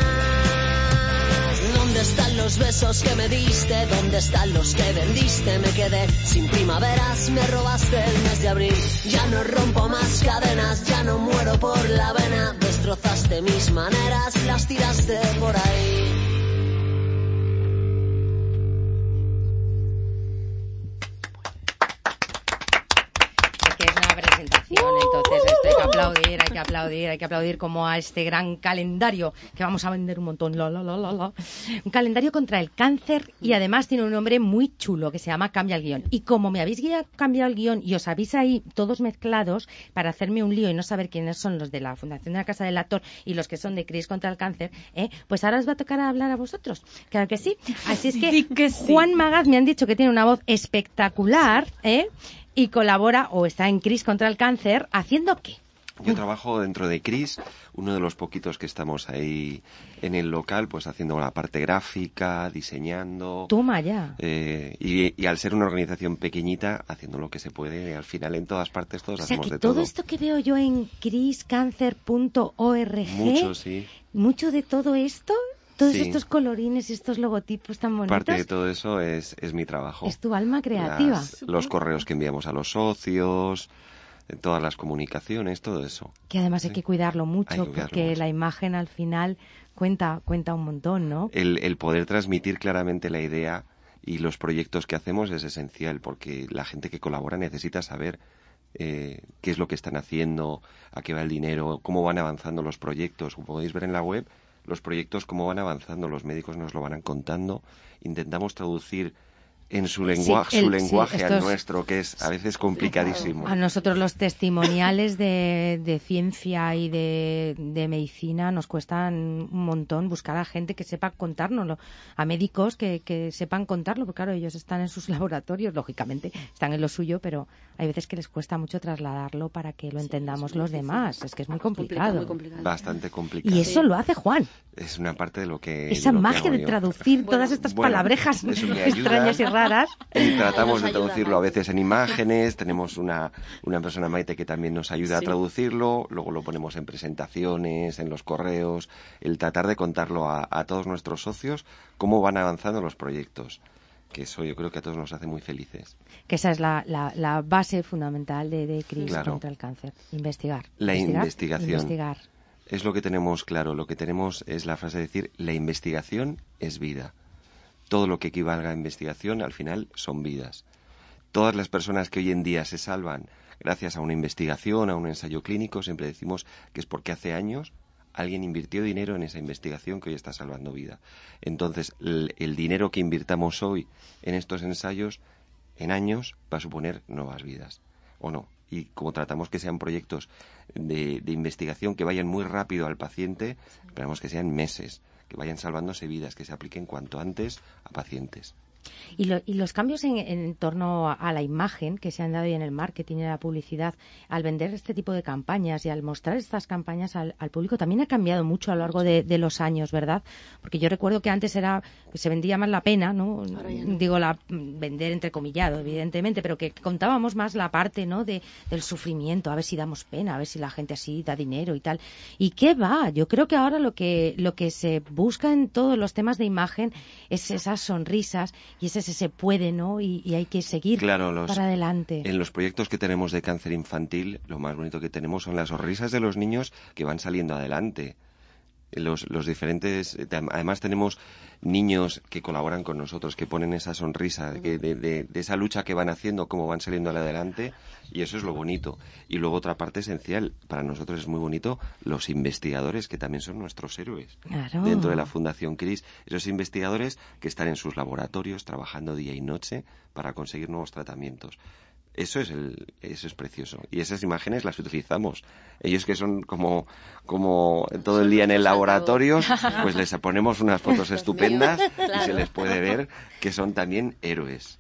¿Dónde están los besos que me diste? ¿Dónde están los que vendiste? Me quedé sin primaveras, me robaste el mes de abril. Ya no rompo más cadenas, ya no muero por la vena. Destrozaste mis maneras, las tiraste por ahí. Es que es una presentación, entonces esto hay que aplaudir, hay que aplaudir, hay que aplaudir como a este gran calendario que vamos a vender un montón. La, la, la, la, la. Un calendario contra el cáncer y además tiene un nombre muy chulo que se llama Cambia el guión. Y como me habéis guiado, cambiado el guión y os habéis ahí todos mezclados para hacerme un lío y no saber quiénes son los de la Fundación de la Casa del Actor y los que son de Cris contra el Cáncer, ¿eh? Pues ahora os va a tocar hablar a vosotros. Claro que sí. Así es que, que sí. Juan Magaz me han dicho que tiene una voz espectacular, ¿eh? Y colabora o está en Cris contra el Cáncer, ¿haciendo qué? Yo trabajo dentro de Cris, uno de los poquitos que estamos ahí en el local, pues haciendo la parte gráfica, diseñando. Toma ya. Eh, y, y al ser una organización pequeñita, haciendo lo que se puede, al final en todas partes todos o sea hacemos que de todo. todo. Esto que veo yo en cris cáncer punto org, Mucho, sí. Mucho de todo esto, todos Sí. estos colorines y estos logotipos tan bonitos. Parte de todo eso es, es mi trabajo. Es tu alma creativa. Las- los correos que enviamos a los socios, todas las comunicaciones, todo eso. Que además hay Sí. que cuidarlo mucho Hay que cuidarlo porque mucho. la imagen al final cuenta cuenta un montón, ¿no? El, el poder transmitir claramente la idea y los proyectos que hacemos es esencial porque la gente que colabora necesita saber eh, qué es lo que están haciendo, a qué va el dinero, cómo van avanzando los proyectos. Como podéis ver en la web, los proyectos cómo van avanzando, los médicos nos lo van contando. Intentamos traducir en su, lengua, Sí, el- su sí, lenguaje al estos- nuestro, que es a veces complicadísimo. A nosotros los testimoniales de, de ciencia y de, de medicina nos cuestan un montón buscar a gente que sepa contárnoslo, a médicos que, que sepan contarlo, porque claro, ellos están en sus laboratorios, lógicamente, están en lo suyo, pero hay veces que les cuesta mucho trasladarlo para que lo entendamos los demás. Es que es muy complicado. Bastante complicado. Y eso lo hace Juan. Es una parte de lo que... Esa de lo que magia hago de yo. traducir todas estas bueno, palabrejas eso me ayuda. extrañas y raras. Y tratamos de traducirlo a veces en imágenes, tenemos una, una persona, Maite, que también nos ayuda Sí. a traducirlo, luego lo ponemos en presentaciones, en los correos, el tratar de contarlo a, a todos nuestros socios cómo van avanzando los proyectos, que eso yo creo que a todos nos hace muy felices. Que esa es la, la, la base fundamental de, de Cris Claro. contra el cáncer. Investigar. La Investigar, investigación. Investigar. Es lo que tenemos claro, lo que tenemos es la frase de decir, la investigación es vida. Todo lo que equivalga a investigación al final son vidas. Todas las personas que hoy en día se salvan gracias a una investigación, a un ensayo clínico, siempre decimos que es porque hace años alguien invirtió dinero en esa investigación que hoy está salvando vida. Entonces, el, el dinero que invirtamos hoy en estos ensayos, en años, va a suponer nuevas vidas, ¿o no? Y como tratamos que sean proyectos de, de investigación que vayan muy rápido al paciente, esperamos que sean meses, que vayan salvándose vidas, que se apliquen cuanto antes a pacientes. Y, lo, y los cambios en, en torno a, a la imagen que se han dado y en el marketing y en la publicidad, al vender este tipo de campañas y al mostrar estas campañas al, al público, también ha cambiado mucho a lo largo de, de los años, ¿verdad? Porque yo recuerdo que antes era que se vendía más la pena, ¿no? no. Digo, la vender entrecomillado, evidentemente, pero que contábamos más la parte, ¿no? De, del sufrimiento, a ver si damos pena, a ver si la gente así da dinero y tal. ¿Y qué va? Yo creo que ahora lo que, lo que se busca en todos los temas de imagen es esas sonrisas y ese se puede, ¿no? Y, y hay que seguir Claro, los, para adelante. En los proyectos que tenemos de cáncer infantil, lo más bonito que tenemos son las sonrisas de los niños que van saliendo adelante. Los, los diferentes, además tenemos niños que colaboran con nosotros, que ponen esa sonrisa que de, de, de esa lucha que van haciendo, cómo van saliendo adelante, y eso es lo bonito. Y luego otra parte esencial, para nosotros es muy bonito, los investigadores, que también son nuestros héroes. Claro. Dentro de la Fundación Cris, esos investigadores que están en sus laboratorios trabajando día y noche para conseguir nuevos tratamientos. Eso es el, eso es precioso. Y esas imágenes las utilizamos. Ellos que son como, como todo el día en el laboratorio, pues les ponemos unas fotos estupendas y se les puede ver que son también héroes.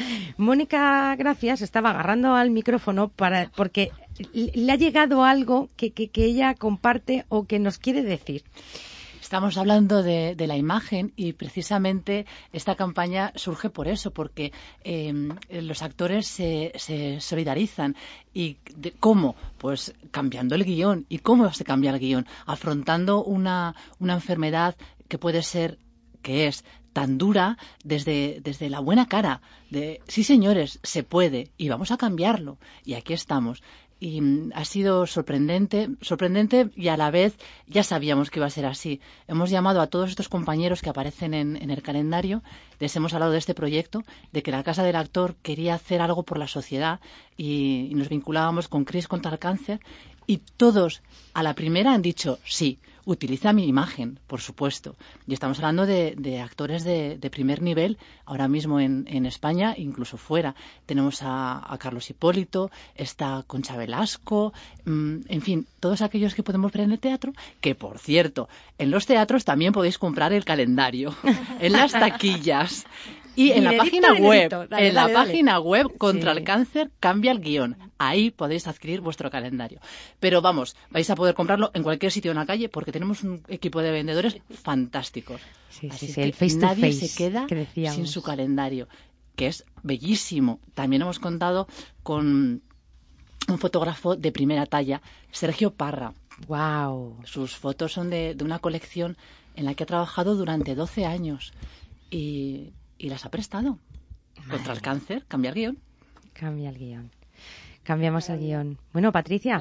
Mónica Gracias estaba agarrando al micrófono para porque le ha llegado algo que, que, que ella comparte o que nos quiere decir. Estamos hablando de, de la imagen y precisamente esta campaña surge por eso, porque eh, los actores se, se solidarizan. ¿Y de, cómo? Pues cambiando el guión. ¿Y cómo se cambia el guión? Afrontando una, una enfermedad que puede ser, que es tan dura desde, desde la buena cara de sí señores, se puede y vamos a cambiarlo y aquí estamos. y mm, ha sido sorprendente, sorprendente y a la vez ya sabíamos que iba a ser así. Hemos llamado a todos estos compañeros que aparecen en, en el calendario, les hemos hablado de este proyecto, de que la Casa del Actor quería hacer algo por la sociedad y, y nos vinculábamos con Cris contra el Cáncer y todos a la primera han dicho sí. Utiliza mi imagen, por supuesto. Y estamos hablando de, de actores de, de primer nivel, ahora mismo en, en España, incluso fuera. Tenemos a, a Carlos Hipólito, está Concha Velasco, mmm, en fin, todos aquellos que podemos ver en el teatro, que por cierto, en los teatros también podéis comprar el calendario, en las taquillas. Y en la página web, dale, en la dale, página dale. web contra sí. el cáncer cambia el guión. Ahí podéis adquirir vuestro calendario. Pero vamos, vais a poder comprarlo en cualquier sitio en la calle porque tenemos un equipo de vendedores fantásticos. Sí, Así sí, es sí, que el face nadie to face se queda sin su calendario, que es bellísimo. También hemos contado con un fotógrafo de primera talla, Sergio Parra. Wow. Sus fotos son de, de una colección en la que ha trabajado durante doce años. Y... y las ha prestado. Contra el cáncer, cambia el guión. Cambia el guión. Cambiamos el guión. Bueno, Patricia,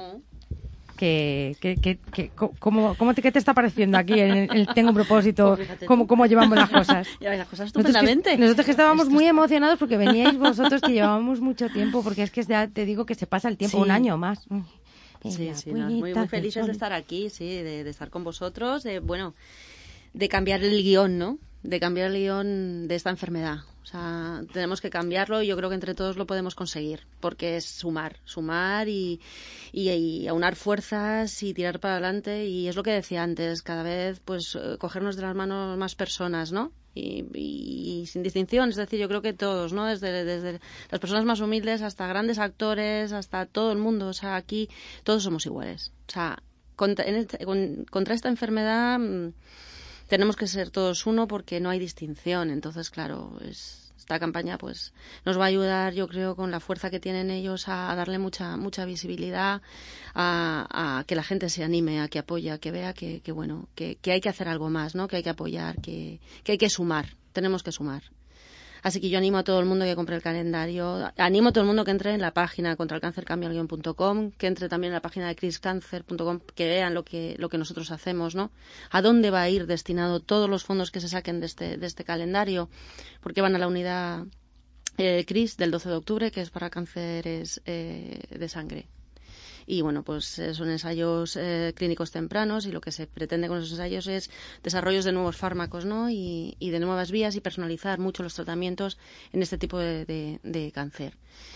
¿qué, qué, qué, qué, cómo, cómo te, ¿qué te está pareciendo aquí en el Tengo un propósito? Pues ¿Cómo, ¿Cómo llevamos las cosas? Lleváis las cosas estupendamente. Nosotros que, nosotros que estábamos muy emocionados porque veníais vosotros que llevábamos mucho tiempo, porque es que ya te digo que se pasa el tiempo, sí. un año más. Sí, sí, no, muy, muy felices de estar aquí, sí, de, de estar con vosotros, de, bueno, de cambiar el guión, ¿no? De cambiar el guión de esta enfermedad. O sea, tenemos que cambiarlo y yo creo que entre todos lo podemos conseguir, porque es sumar, sumar y, y, y aunar fuerzas y tirar para adelante. Y es lo que decía antes, cada vez pues cogernos de las manos más personas, ¿no? Y, y, y sin distinción, es decir, yo creo que todos, ¿no? Desde, desde las personas más humildes hasta grandes actores, hasta todo el mundo. O sea, aquí todos somos iguales. O sea, contra, en este, con, contra esta enfermedad tenemos que ser todos uno porque no hay distinción. Entonces, claro, es, esta campaña pues nos va a ayudar, yo creo, con la fuerza que tienen ellos a, a darle mucha mucha visibilidad, a, a que la gente se anime, a que apoye, a que vea que, que bueno, que, que hay que hacer algo más, ¿no? Que hay que apoyar, que, que hay que sumar, tenemos que sumar. Así que yo animo a todo el mundo que compre el calendario, animo a todo el mundo que entre en la página contra el cáncer cambia el guión punto com, que entre también en la página de cris cáncer punto com, que vean lo que lo que nosotros hacemos, ¿no? A dónde va a ir destinado todos los fondos que se saquen de este de este calendario, porque van a la unidad eh, Cris del doce de octubre, que es para cánceres eh, de sangre. Y bueno, pues eh, son ensayos eh, clínicos tempranos y lo que se pretende con esos ensayos es desarrollos de nuevos fármacos, ¿no? Y, y de nuevas vías y personalizar mucho los tratamientos en este tipo de, de, de cáncer.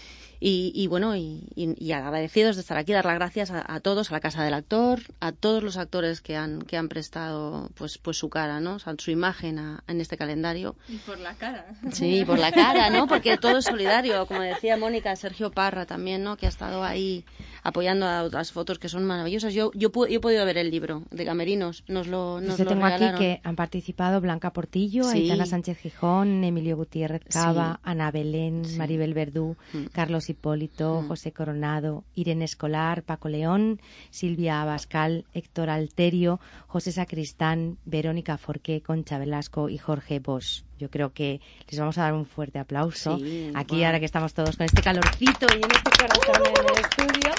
Y, y bueno, y, y, y agradecidos de estar aquí, dar las gracias a, a todos, a la Casa del Actor, a todos los actores que han que han prestado pues pues su cara, ¿no? O sea, su imagen a, en este calendario. Y por la cara. Sí, por la cara, ¿no? Porque todo es solidario, como decía Mónica, Sergio Parra también, ¿no? Que ha estado ahí apoyando a otras fotos que son maravillosas. Yo yo, yo he podido ver el libro de Camerinos, nos lo nos Yo lo tengo regalaron. aquí que han participado Blanca Portillo, Sí. Aitana Sánchez Gijón, Emilio Gutiérrez Cava, Sí. Ana Belén, Sí. Maribel Verdú, Mm. Carlos Hipólito, Mm. José Coronado, Irene Escolar, Paco León, Silvia Abascal, Héctor Alterio, José Sacristán, Verónica Forqué, Concha Velasco y Jorge Bosch. Yo creo que les vamos a dar un fuerte aplauso Sí, aquí wow. ahora que estamos todos con este calorcito y en este corazón en el estudio,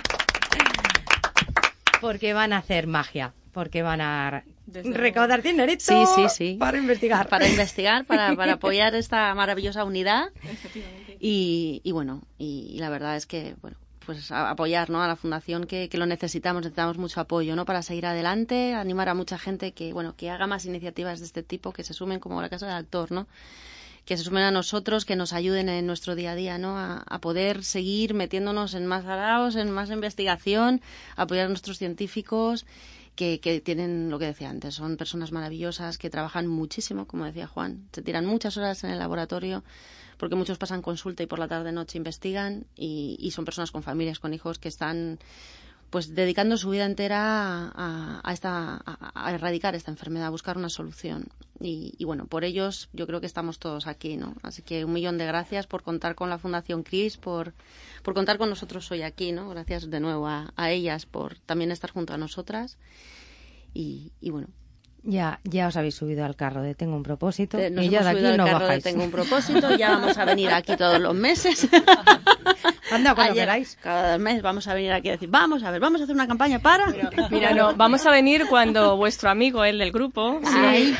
porque van a hacer magia, porque van a Desde recaudar dinerito Sí, sí, sí. para investigar. Para investigar, para, para apoyar esta maravillosa unidad. Efectivamente. Y, y bueno, y, y la verdad es que, bueno, pues a- apoyar, ¿no? A la fundación que, que lo necesitamos, necesitamos mucho apoyo, ¿no? Para seguir adelante, animar a mucha gente que, bueno, que haga más iniciativas de este tipo, que se sumen como la Casa del Actor, ¿no? Que se sumen a nosotros, que nos ayuden en nuestro día a día, ¿no? A, a poder seguir metiéndonos en más araos, en más investigación, apoyar a nuestros científicos que, que tienen lo que decía antes, son personas maravillosas que trabajan muchísimo, como decía Juan, se tiran muchas horas en el laboratorio porque muchos pasan consulta y por la tarde noche investigan y, y son personas con familias, con hijos que están pues dedicando su vida entera a, a, esta, a, a erradicar esta enfermedad, a buscar una solución. Y, y bueno, por ellos yo creo que estamos todos aquí, ¿no? Así que un millón de gracias por contar con la Fundación Cris, por, por contar con nosotros hoy aquí, ¿no? Gracias de nuevo a, a ellas por también estar junto a nosotras. Y, y bueno. Ya, ya os habéis subido al carro de Tengo un propósito Nos y ya hemos de aquí subido al no carro bajáis. de Tengo un propósito, ya vamos a venir aquí todos los meses. Anda, cuando Ayer, queráis. Cada mes vamos a venir aquí a decir, vamos a ver, vamos a hacer una campaña para... Mira, no, vamos a venir cuando vuestro amigo, el del grupo, Ay,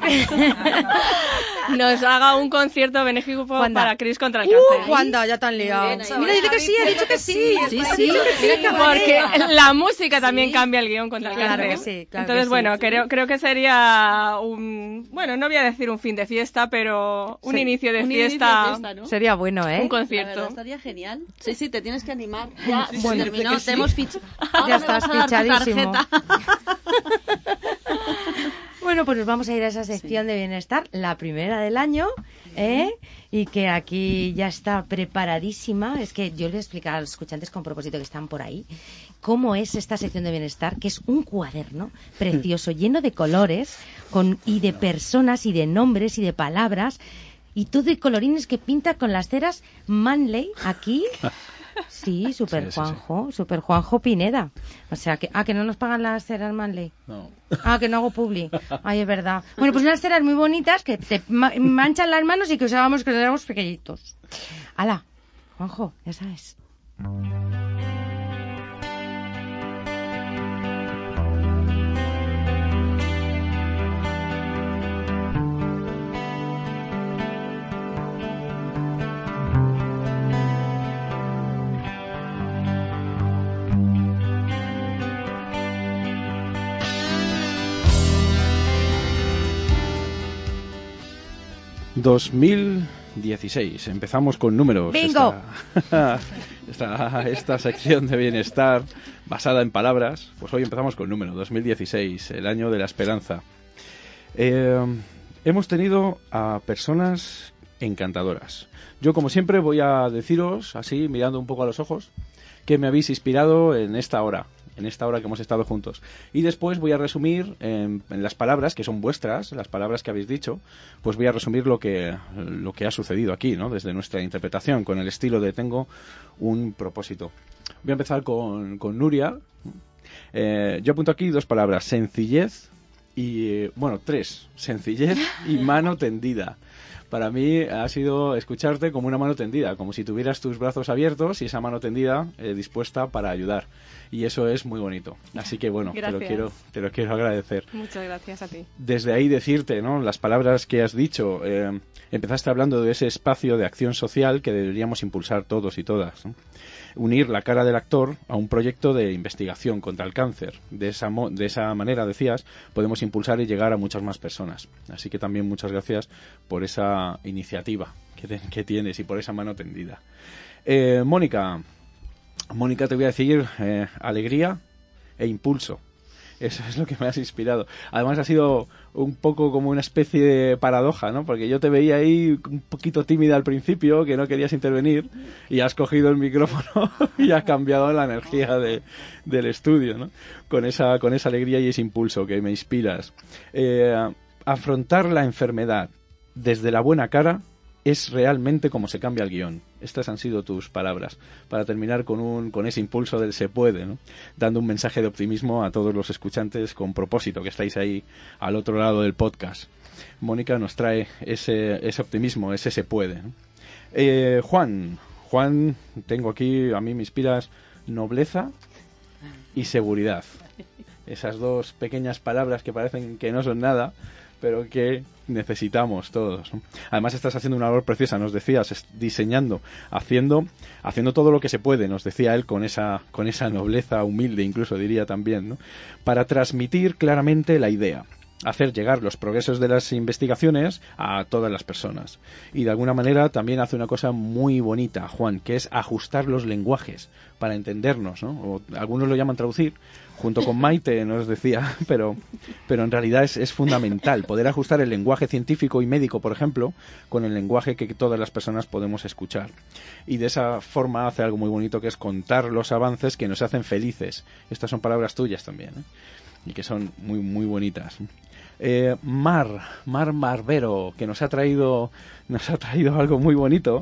nos haga un concierto benéfico Juanda. para Cris contra el Uh, cáncer. Juanda, ya te han liado. Mira, dice que sí, ha dicho que sí. Sí, Ha sí. dicho que sí, que Porque vale. la música también cambia el guión contra el Claro cáncer. que sí, claro Entonces, que sí. bueno, creo, creo que sería un... Bueno, no voy a decir un fin de fiesta, pero un Sí, inicio de un inicio de fiesta. fiesta, ¿no? Sería bueno, ¿eh? Un La verdad, concierto. estaría genial. Sí, sí, te tienes que animar. Ya Sí, se sí. terminó, Dice que te sí. hemos fichado. Ahora Ya me vas estás a dar tu fichadísimo. tarjeta. Bueno, pues nos vamos a ir a esa sección de bienestar, la primera del año, ¿eh? Y que aquí ya está preparadísima. Es que yo les voy a explicar a los escuchantes con propósito que están por ahí cómo es esta sección de bienestar, que es un cuaderno precioso, lleno de colores con y de personas y de nombres y de palabras y todo de colorines que pinta con las ceras Manley aquí. Sí, Super Sí, sí, sí. Juanjo, Super Juanjo Pineda. O sea, que, ah, que no nos pagan las ceras Manley. No. Ah, que no hago publi. Ay, es verdad. Bueno, pues unas ceras muy bonitas que te ma- manchan las manos y que usábamos cuando éramos pequeñitos. Hala, Juanjo, ya sabes. dos mil dieciséis. Empezamos con números. ¡Bingo! Esta, esta, esta sección de bienestar basada en palabras. Pues hoy empezamos con números. dos mil dieciséis, el año de la esperanza. Eh, hemos tenido a personas encantadoras. Yo, como siempre, voy a deciros, así, mirando un poco a los ojos, que me habéis inspirado en esta hora. En esta hora que hemos estado juntos. Y después voy a resumir en, en las palabras que son vuestras, las palabras que habéis dicho, pues voy a resumir lo que, lo que ha sucedido aquí, ¿no? Desde nuestra interpretación, con el estilo de tengo un propósito. Voy a empezar con, con Nuria. Eh, yo apunto aquí dos palabras, sencillez y, eh, bueno, tres, sencillez y mano tendida. Para mí ha sido escucharte como una mano tendida, como si tuvieras tus brazos abiertos y esa mano tendida eh, dispuesta para ayudar. Y eso es muy bonito. Así que bueno, te lo Gracias. quiero, te lo quiero agradecer. Muchas gracias a ti. Desde ahí decirte, ¿no? Las palabras que has dicho. Eh, empezaste hablando de ese espacio de acción social que deberíamos impulsar todos y todas, ¿no? Unir la cara del actor a un proyecto de investigación contra el cáncer. De esa, mo- de esa manera, decías, podemos impulsar y llegar a muchas más personas. Así que también muchas gracias por esa iniciativa que, te- que tienes y por esa mano tendida. Eh, Mónica, Mónica, te voy a decir eh, alegría e impulso. Eso es lo que me has inspirado. Además ha sido un poco como una especie de paradoja, ¿no? Porque yo te veía ahí un poquito tímida al principio, que no querías intervenir, y has cogido el micrófono y has cambiado la energía de, del estudio, ¿no? Con esa, con esa alegría y ese impulso que me inspiras. Eh, afrontar la enfermedad desde la buena cara es realmente como se cambia el guión. Estas han sido tus palabras. Para terminar con un con ese impulso del se puede, ¿no? Dando un mensaje de optimismo a todos los escuchantes con propósito que estáis ahí al otro lado del podcast. Mónica nos trae ese, ese optimismo, ese se puede, ¿no? Eh, Juan, Juan, tengo aquí, a mí me inspiras nobleza y seguridad. Esas dos pequeñas palabras que parecen que no son nada, pero que necesitamos todos, ¿no? Además estás haciendo una labor preciosa, nos decías, es- diseñando, haciendo, haciendo todo lo que se puede, nos decía él con esa, con esa nobleza humilde, incluso diría también, ¿no? Para transmitir claramente la idea, hacer llegar los progresos de las investigaciones a todas las personas. Y de alguna manera también hace una cosa muy bonita, Juan, que es ajustar los lenguajes para entendernos, ¿no? O algunos lo llaman traducir, junto con Maite nos decía, pero, pero en realidad es, es fundamental poder ajustar el lenguaje científico y médico, por ejemplo, con el lenguaje que todas las personas podemos escuchar. Y de esa forma hace algo muy bonito, que es contar los avances que nos hacen felices. Estas son palabras tuyas también, ¿eh? Y que son muy muy bonitas. Eh, Mar, Mar Marbero, que nos ha traído nos ha traído algo muy bonito.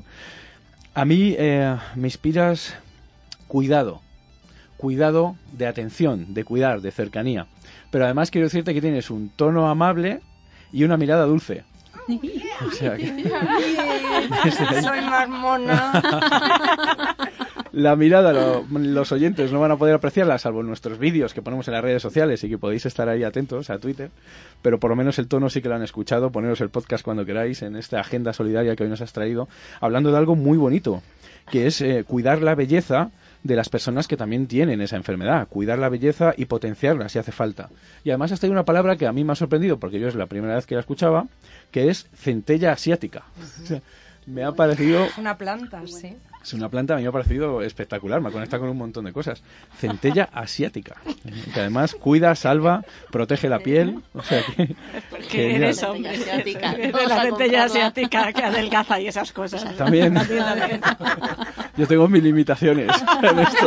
A mí eh, me inspiras cuidado, cuidado de atención, de cuidar, de cercanía. Pero además quiero decirte que tienes un tono amable y una mirada dulce. O sea que... Soy más mona. La mirada lo, los oyentes no van a poder apreciarla, salvo en nuestros vídeos que ponemos en las redes sociales y que podéis estar ahí atentos a Twitter, pero por lo menos el tono sí que lo han escuchado. Poneros el podcast cuando queráis en esta agenda solidaria que hoy nos has traído, hablando de algo muy bonito, que es eh, cuidar la belleza de las personas que también tienen esa enfermedad, cuidar la belleza y potenciarla si hace falta. Y además has traído una palabra que a mí me ha sorprendido, porque yo es la primera vez que la escuchaba, que es centella asiática. Uh-huh. O sea, me ha parecido... Es una planta, sí. Es una planta, a mí me ha parecido espectacular, me ha conectado con un montón de cosas. Centella asiática, que además cuida, salva, protege la piel. O sea, que, porque eres hombre asiática. Eres de la centella asiática que adelgaza y esas cosas. También. Yo tengo mis limitaciones en esto.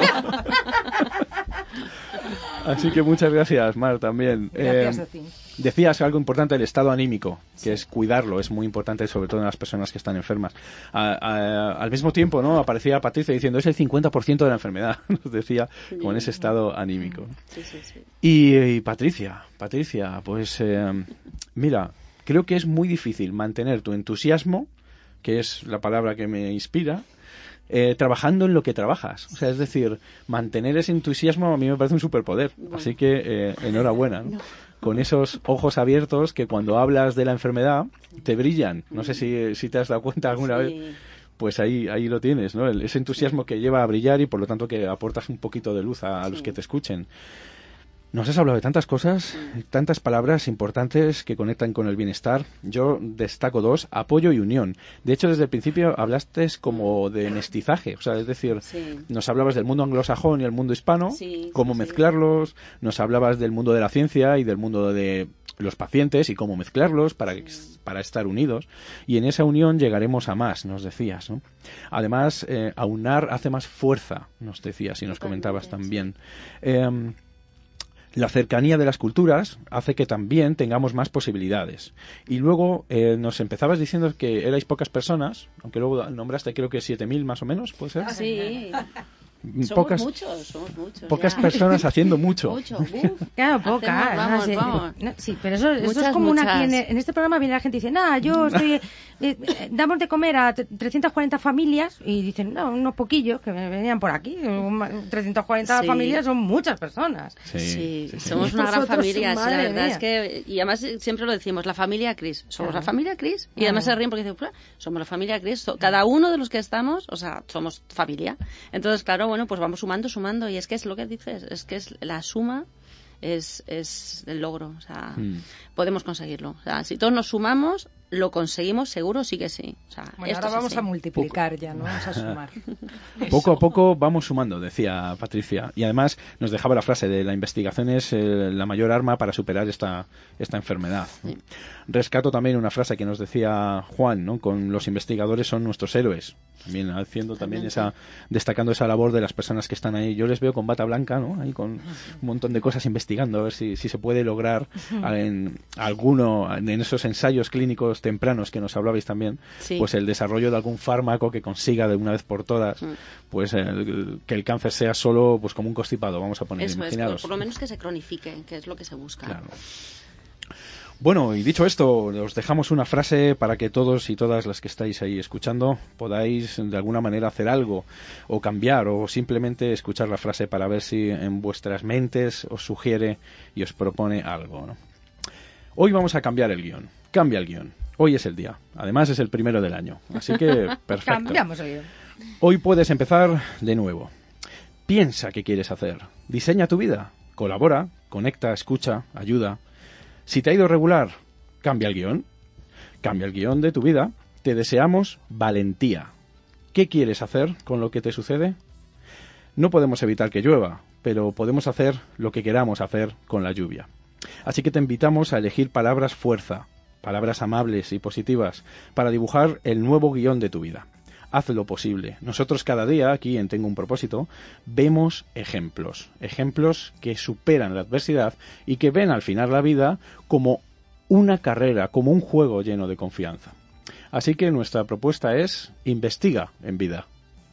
Así que muchas gracias, Mar, también. Gracias eh, a ti. Decías algo importante, el estado anímico, que sí. es cuidarlo, es muy importante, sobre todo en las personas que están enfermas. A, a, al mismo tiempo, ¿no? Aparecía Patricia diciendo, es el cincuenta por ciento de la enfermedad, nos decía, sí. con ese estado anímico. Sí, sí, sí. Y, y Patricia, Patricia, pues eh, mira, creo que es muy difícil mantener tu entusiasmo, que es la palabra que me inspira, Eh, trabajando en lo que trabajas. O sea, es decir, mantener ese entusiasmo a mí me parece un superpoder. Bueno. Así que eh, enhorabuena, ¿no? No. Con esos ojos abiertos que cuando hablas de la enfermedad te brillan. No sé si, si te has dado cuenta alguna sí. vez. Pues ahí ahí lo tienes, ¿no? El, ese entusiasmo que lleva a brillar y por lo tanto que aportas un poquito de luz a, a sí. los que te escuchen. Nos has hablado de tantas cosas, tantas palabras importantes que conectan con el bienestar. Yo destaco dos, apoyo y unión. De hecho, desde el principio hablaste como de mestizaje, o sea, es decir, sí. nos hablabas del mundo anglosajón y el mundo hispano, sí, cómo sí, mezclarlos, nos hablabas del mundo de la ciencia y del mundo de los pacientes y cómo mezclarlos para, sí. para estar unidos. Y en esa unión llegaremos a más, nos decías, ¿no? Además, eh, aunar hace más fuerza, nos decías y nos comentabas también. Eh, La cercanía de las culturas hace que también tengamos más posibilidades. Y luego eh, nos empezabas diciendo que erais pocas personas, aunque luego nombraste creo que siete mil más o menos, ¿puede ser? Sí. Somos pocas, muchos, somos muchos. Pocas ya. personas haciendo mucho. Mucho. Uf. Claro, pocas. Vamos, no sé. vamos. No, sí, pero eso, eso Muchas, es como una muchas. aquí en, en este programa viene la gente y dice, nada, yo estoy eh, eh, damos de comer a trescientas cuarenta familias y dicen, no, unos poquillos que venían por aquí, trescientas cuarenta Sí. familias son muchas personas. Sí, Sí, sí, sí. somos una gran Vosotros, familia, sí, la madre verdad mía. es que, y además siempre lo decimos, la familia Cris, somos Claro. la familia Cris, y Claro. además se ríen porque dicen, somos la familia Cris, so- cada uno de los que estamos, o sea, somos familia. Entonces, claro, bueno, pues vamos sumando, sumando, y es que es lo que dices, es que es la suma es, es el logro, o sea, Mm. podemos conseguirlo. O sea, si todos nos sumamos, lo conseguimos seguro, sí que sí. O sea, Bueno, esto ahora es vamos así. a multiplicar ya, no vamos a sumar. Poco a poco vamos sumando, decía Patricia. Y además nos dejaba la frase de la investigación es eh, la mayor arma para superar esta, esta enfermedad. Sí. Rescato también una frase que nos decía Juan, ¿no? Con los investigadores son nuestros héroes. También haciendo también esa, destacando esa labor de las personas que están ahí. Yo les veo con bata blanca, ¿no? Ahí con un montón de cosas investigando, a ver si, si se puede lograr en alguno, en esos ensayos clínicos tempranos que nos hablabais también, Sí. pues el desarrollo de algún fármaco que consiga de una vez por todas, Mm. pues el- que el cáncer sea solo pues como un constipado, vamos a poner, Eso es, imaginaros. por lo menos que se cronifique, que es lo que se busca. Claro. Bueno, y dicho esto, os dejamos una frase para que todos y todas las que estáis ahí escuchando podáis de alguna manera hacer algo o cambiar o simplemente escuchar la frase para ver si en vuestras mentes os sugiere y os propone algo, ¿no? Hoy vamos a cambiar el guión. Cambia el guión. Hoy es el día. Además es el primero del año. Así que perfecto. Cambiamos hoy. Hoy puedes empezar de nuevo. Piensa qué quieres hacer. Diseña tu vida. Colabora, conecta, escucha, ayuda. Si te ha ido regular, cambia el guión. Cambia el guión de tu vida. Te deseamos valentía. ¿Qué quieres hacer con lo que te sucede? No podemos evitar que llueva, pero podemos hacer lo que queramos hacer con la lluvia. Así que te invitamos a elegir palabras fuerza, palabras amables y positivas, para dibujar el nuevo guión de tu vida. Haz lo posible. Nosotros cada día, aquí en Tengo un Propósito, vemos ejemplos. Ejemplos que superan la adversidad y que ven al final la vida como una carrera, como un juego lleno de confianza. Así que nuestra propuesta es investiga en vida.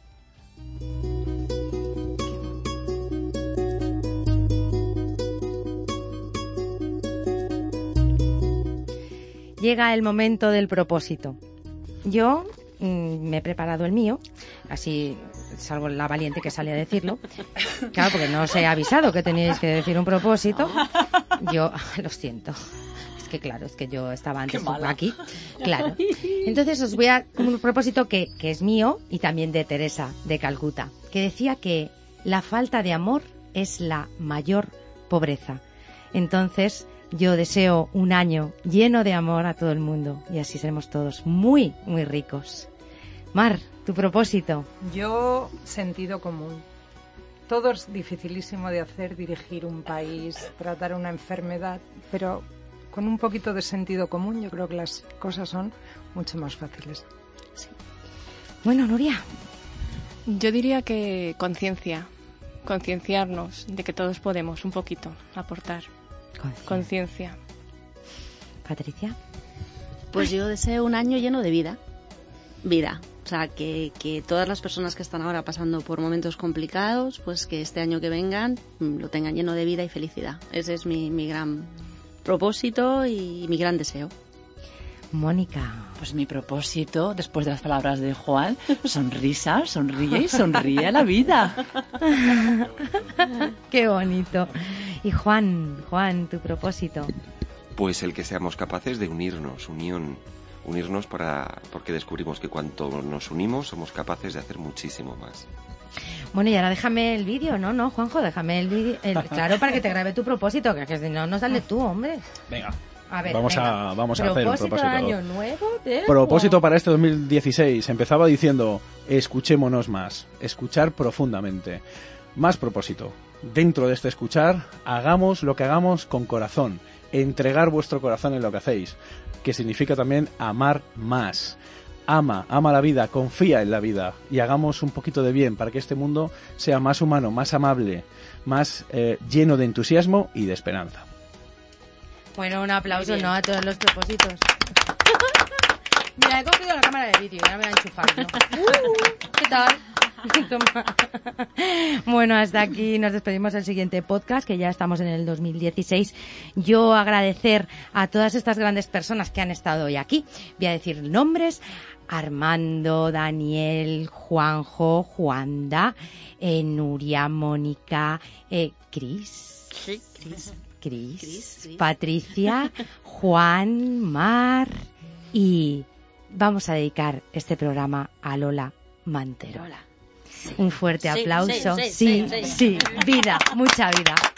Llega el momento del propósito. Yo mm, me he preparado el mío, así salvo la valiente que sale a decirlo. Claro, porque no os he avisado que teníais que decir un propósito. Yo, lo siento. Es que claro, es que yo estaba antes aquí. Claro. Entonces os voy a un propósito que, que es mío y también de Teresa de Calcuta, que decía que la falta de amor es la mayor pobreza. Entonces yo deseo un año lleno de amor a todo el mundo y así seremos todos muy, muy ricos. Mar, tu propósito. Yo, sentido común. Todo es dificilísimo de hacer, dirigir un país, tratar una enfermedad, pero con un poquito de sentido común yo creo que las cosas son mucho más fáciles. Sí. Bueno, Nuria. Yo diría que conciencia, concienciarnos de que todos podemos un poquito aportar. Conciencia. Patricia. Pues yo deseo un año lleno de vida. Vida. O sea, que, que todas las personas que están ahora pasando por momentos complicados, pues que este año que vengan lo tengan lleno de vida y felicidad. Ese es mi, mi gran propósito y mi gran deseo. Mónica. Pues mi propósito, después de las palabras de Juan, sonrisa, sonríe y sonríe a la vida. Qué bonito. Y Juan, Juan, tu propósito. Pues el que seamos capaces de unirnos, unión, unirnos para porque descubrimos que cuanto nos unimos somos capaces de hacer muchísimo más. Bueno, y ahora déjame el vídeo, ¿no? No, Juanjo, déjame el vídeo, claro, para que te grabe tu propósito, que, que si no, no sale tú, hombre. Venga. A ver, vamos venga. a vamos a hacer un propósito. Año nuevo de propósito para este dos mil dieciséis. Empezaba diciendo, escuchémonos más, escuchar profundamente. Más propósito. Dentro de este escuchar, hagamos lo que hagamos con corazón. Entregar vuestro corazón en lo que hacéis, que significa también amar más. Ama, ama la vida, confía en la vida y hagamos un poquito de bien para que este mundo sea más humano, más amable, más eh, lleno de entusiasmo y de esperanza. Bueno, un aplauso, ¿no? A todos los propósitos. Mira, he cogido la cámara de vídeo y ahora me voy a enchufar, ¿no? Uh, ¿Qué tal? Bueno, hasta aquí nos despedimos del siguiente podcast, que ya estamos en el dos mil dieciséis. Yo agradecer a todas estas grandes personas que han estado hoy aquí. Voy a decir nombres: Armando, Daniel, Juanjo, Juanda, eh, Nuria, Mónica, eh, Cris, sí. Cris. Cris, Cris sí. Patricia, Juan, Mar, y vamos a dedicar este programa a Lola Manterola. Un fuerte Sí, aplauso. sí, sí, sí, sí, sí. sí, vida, mucha vida.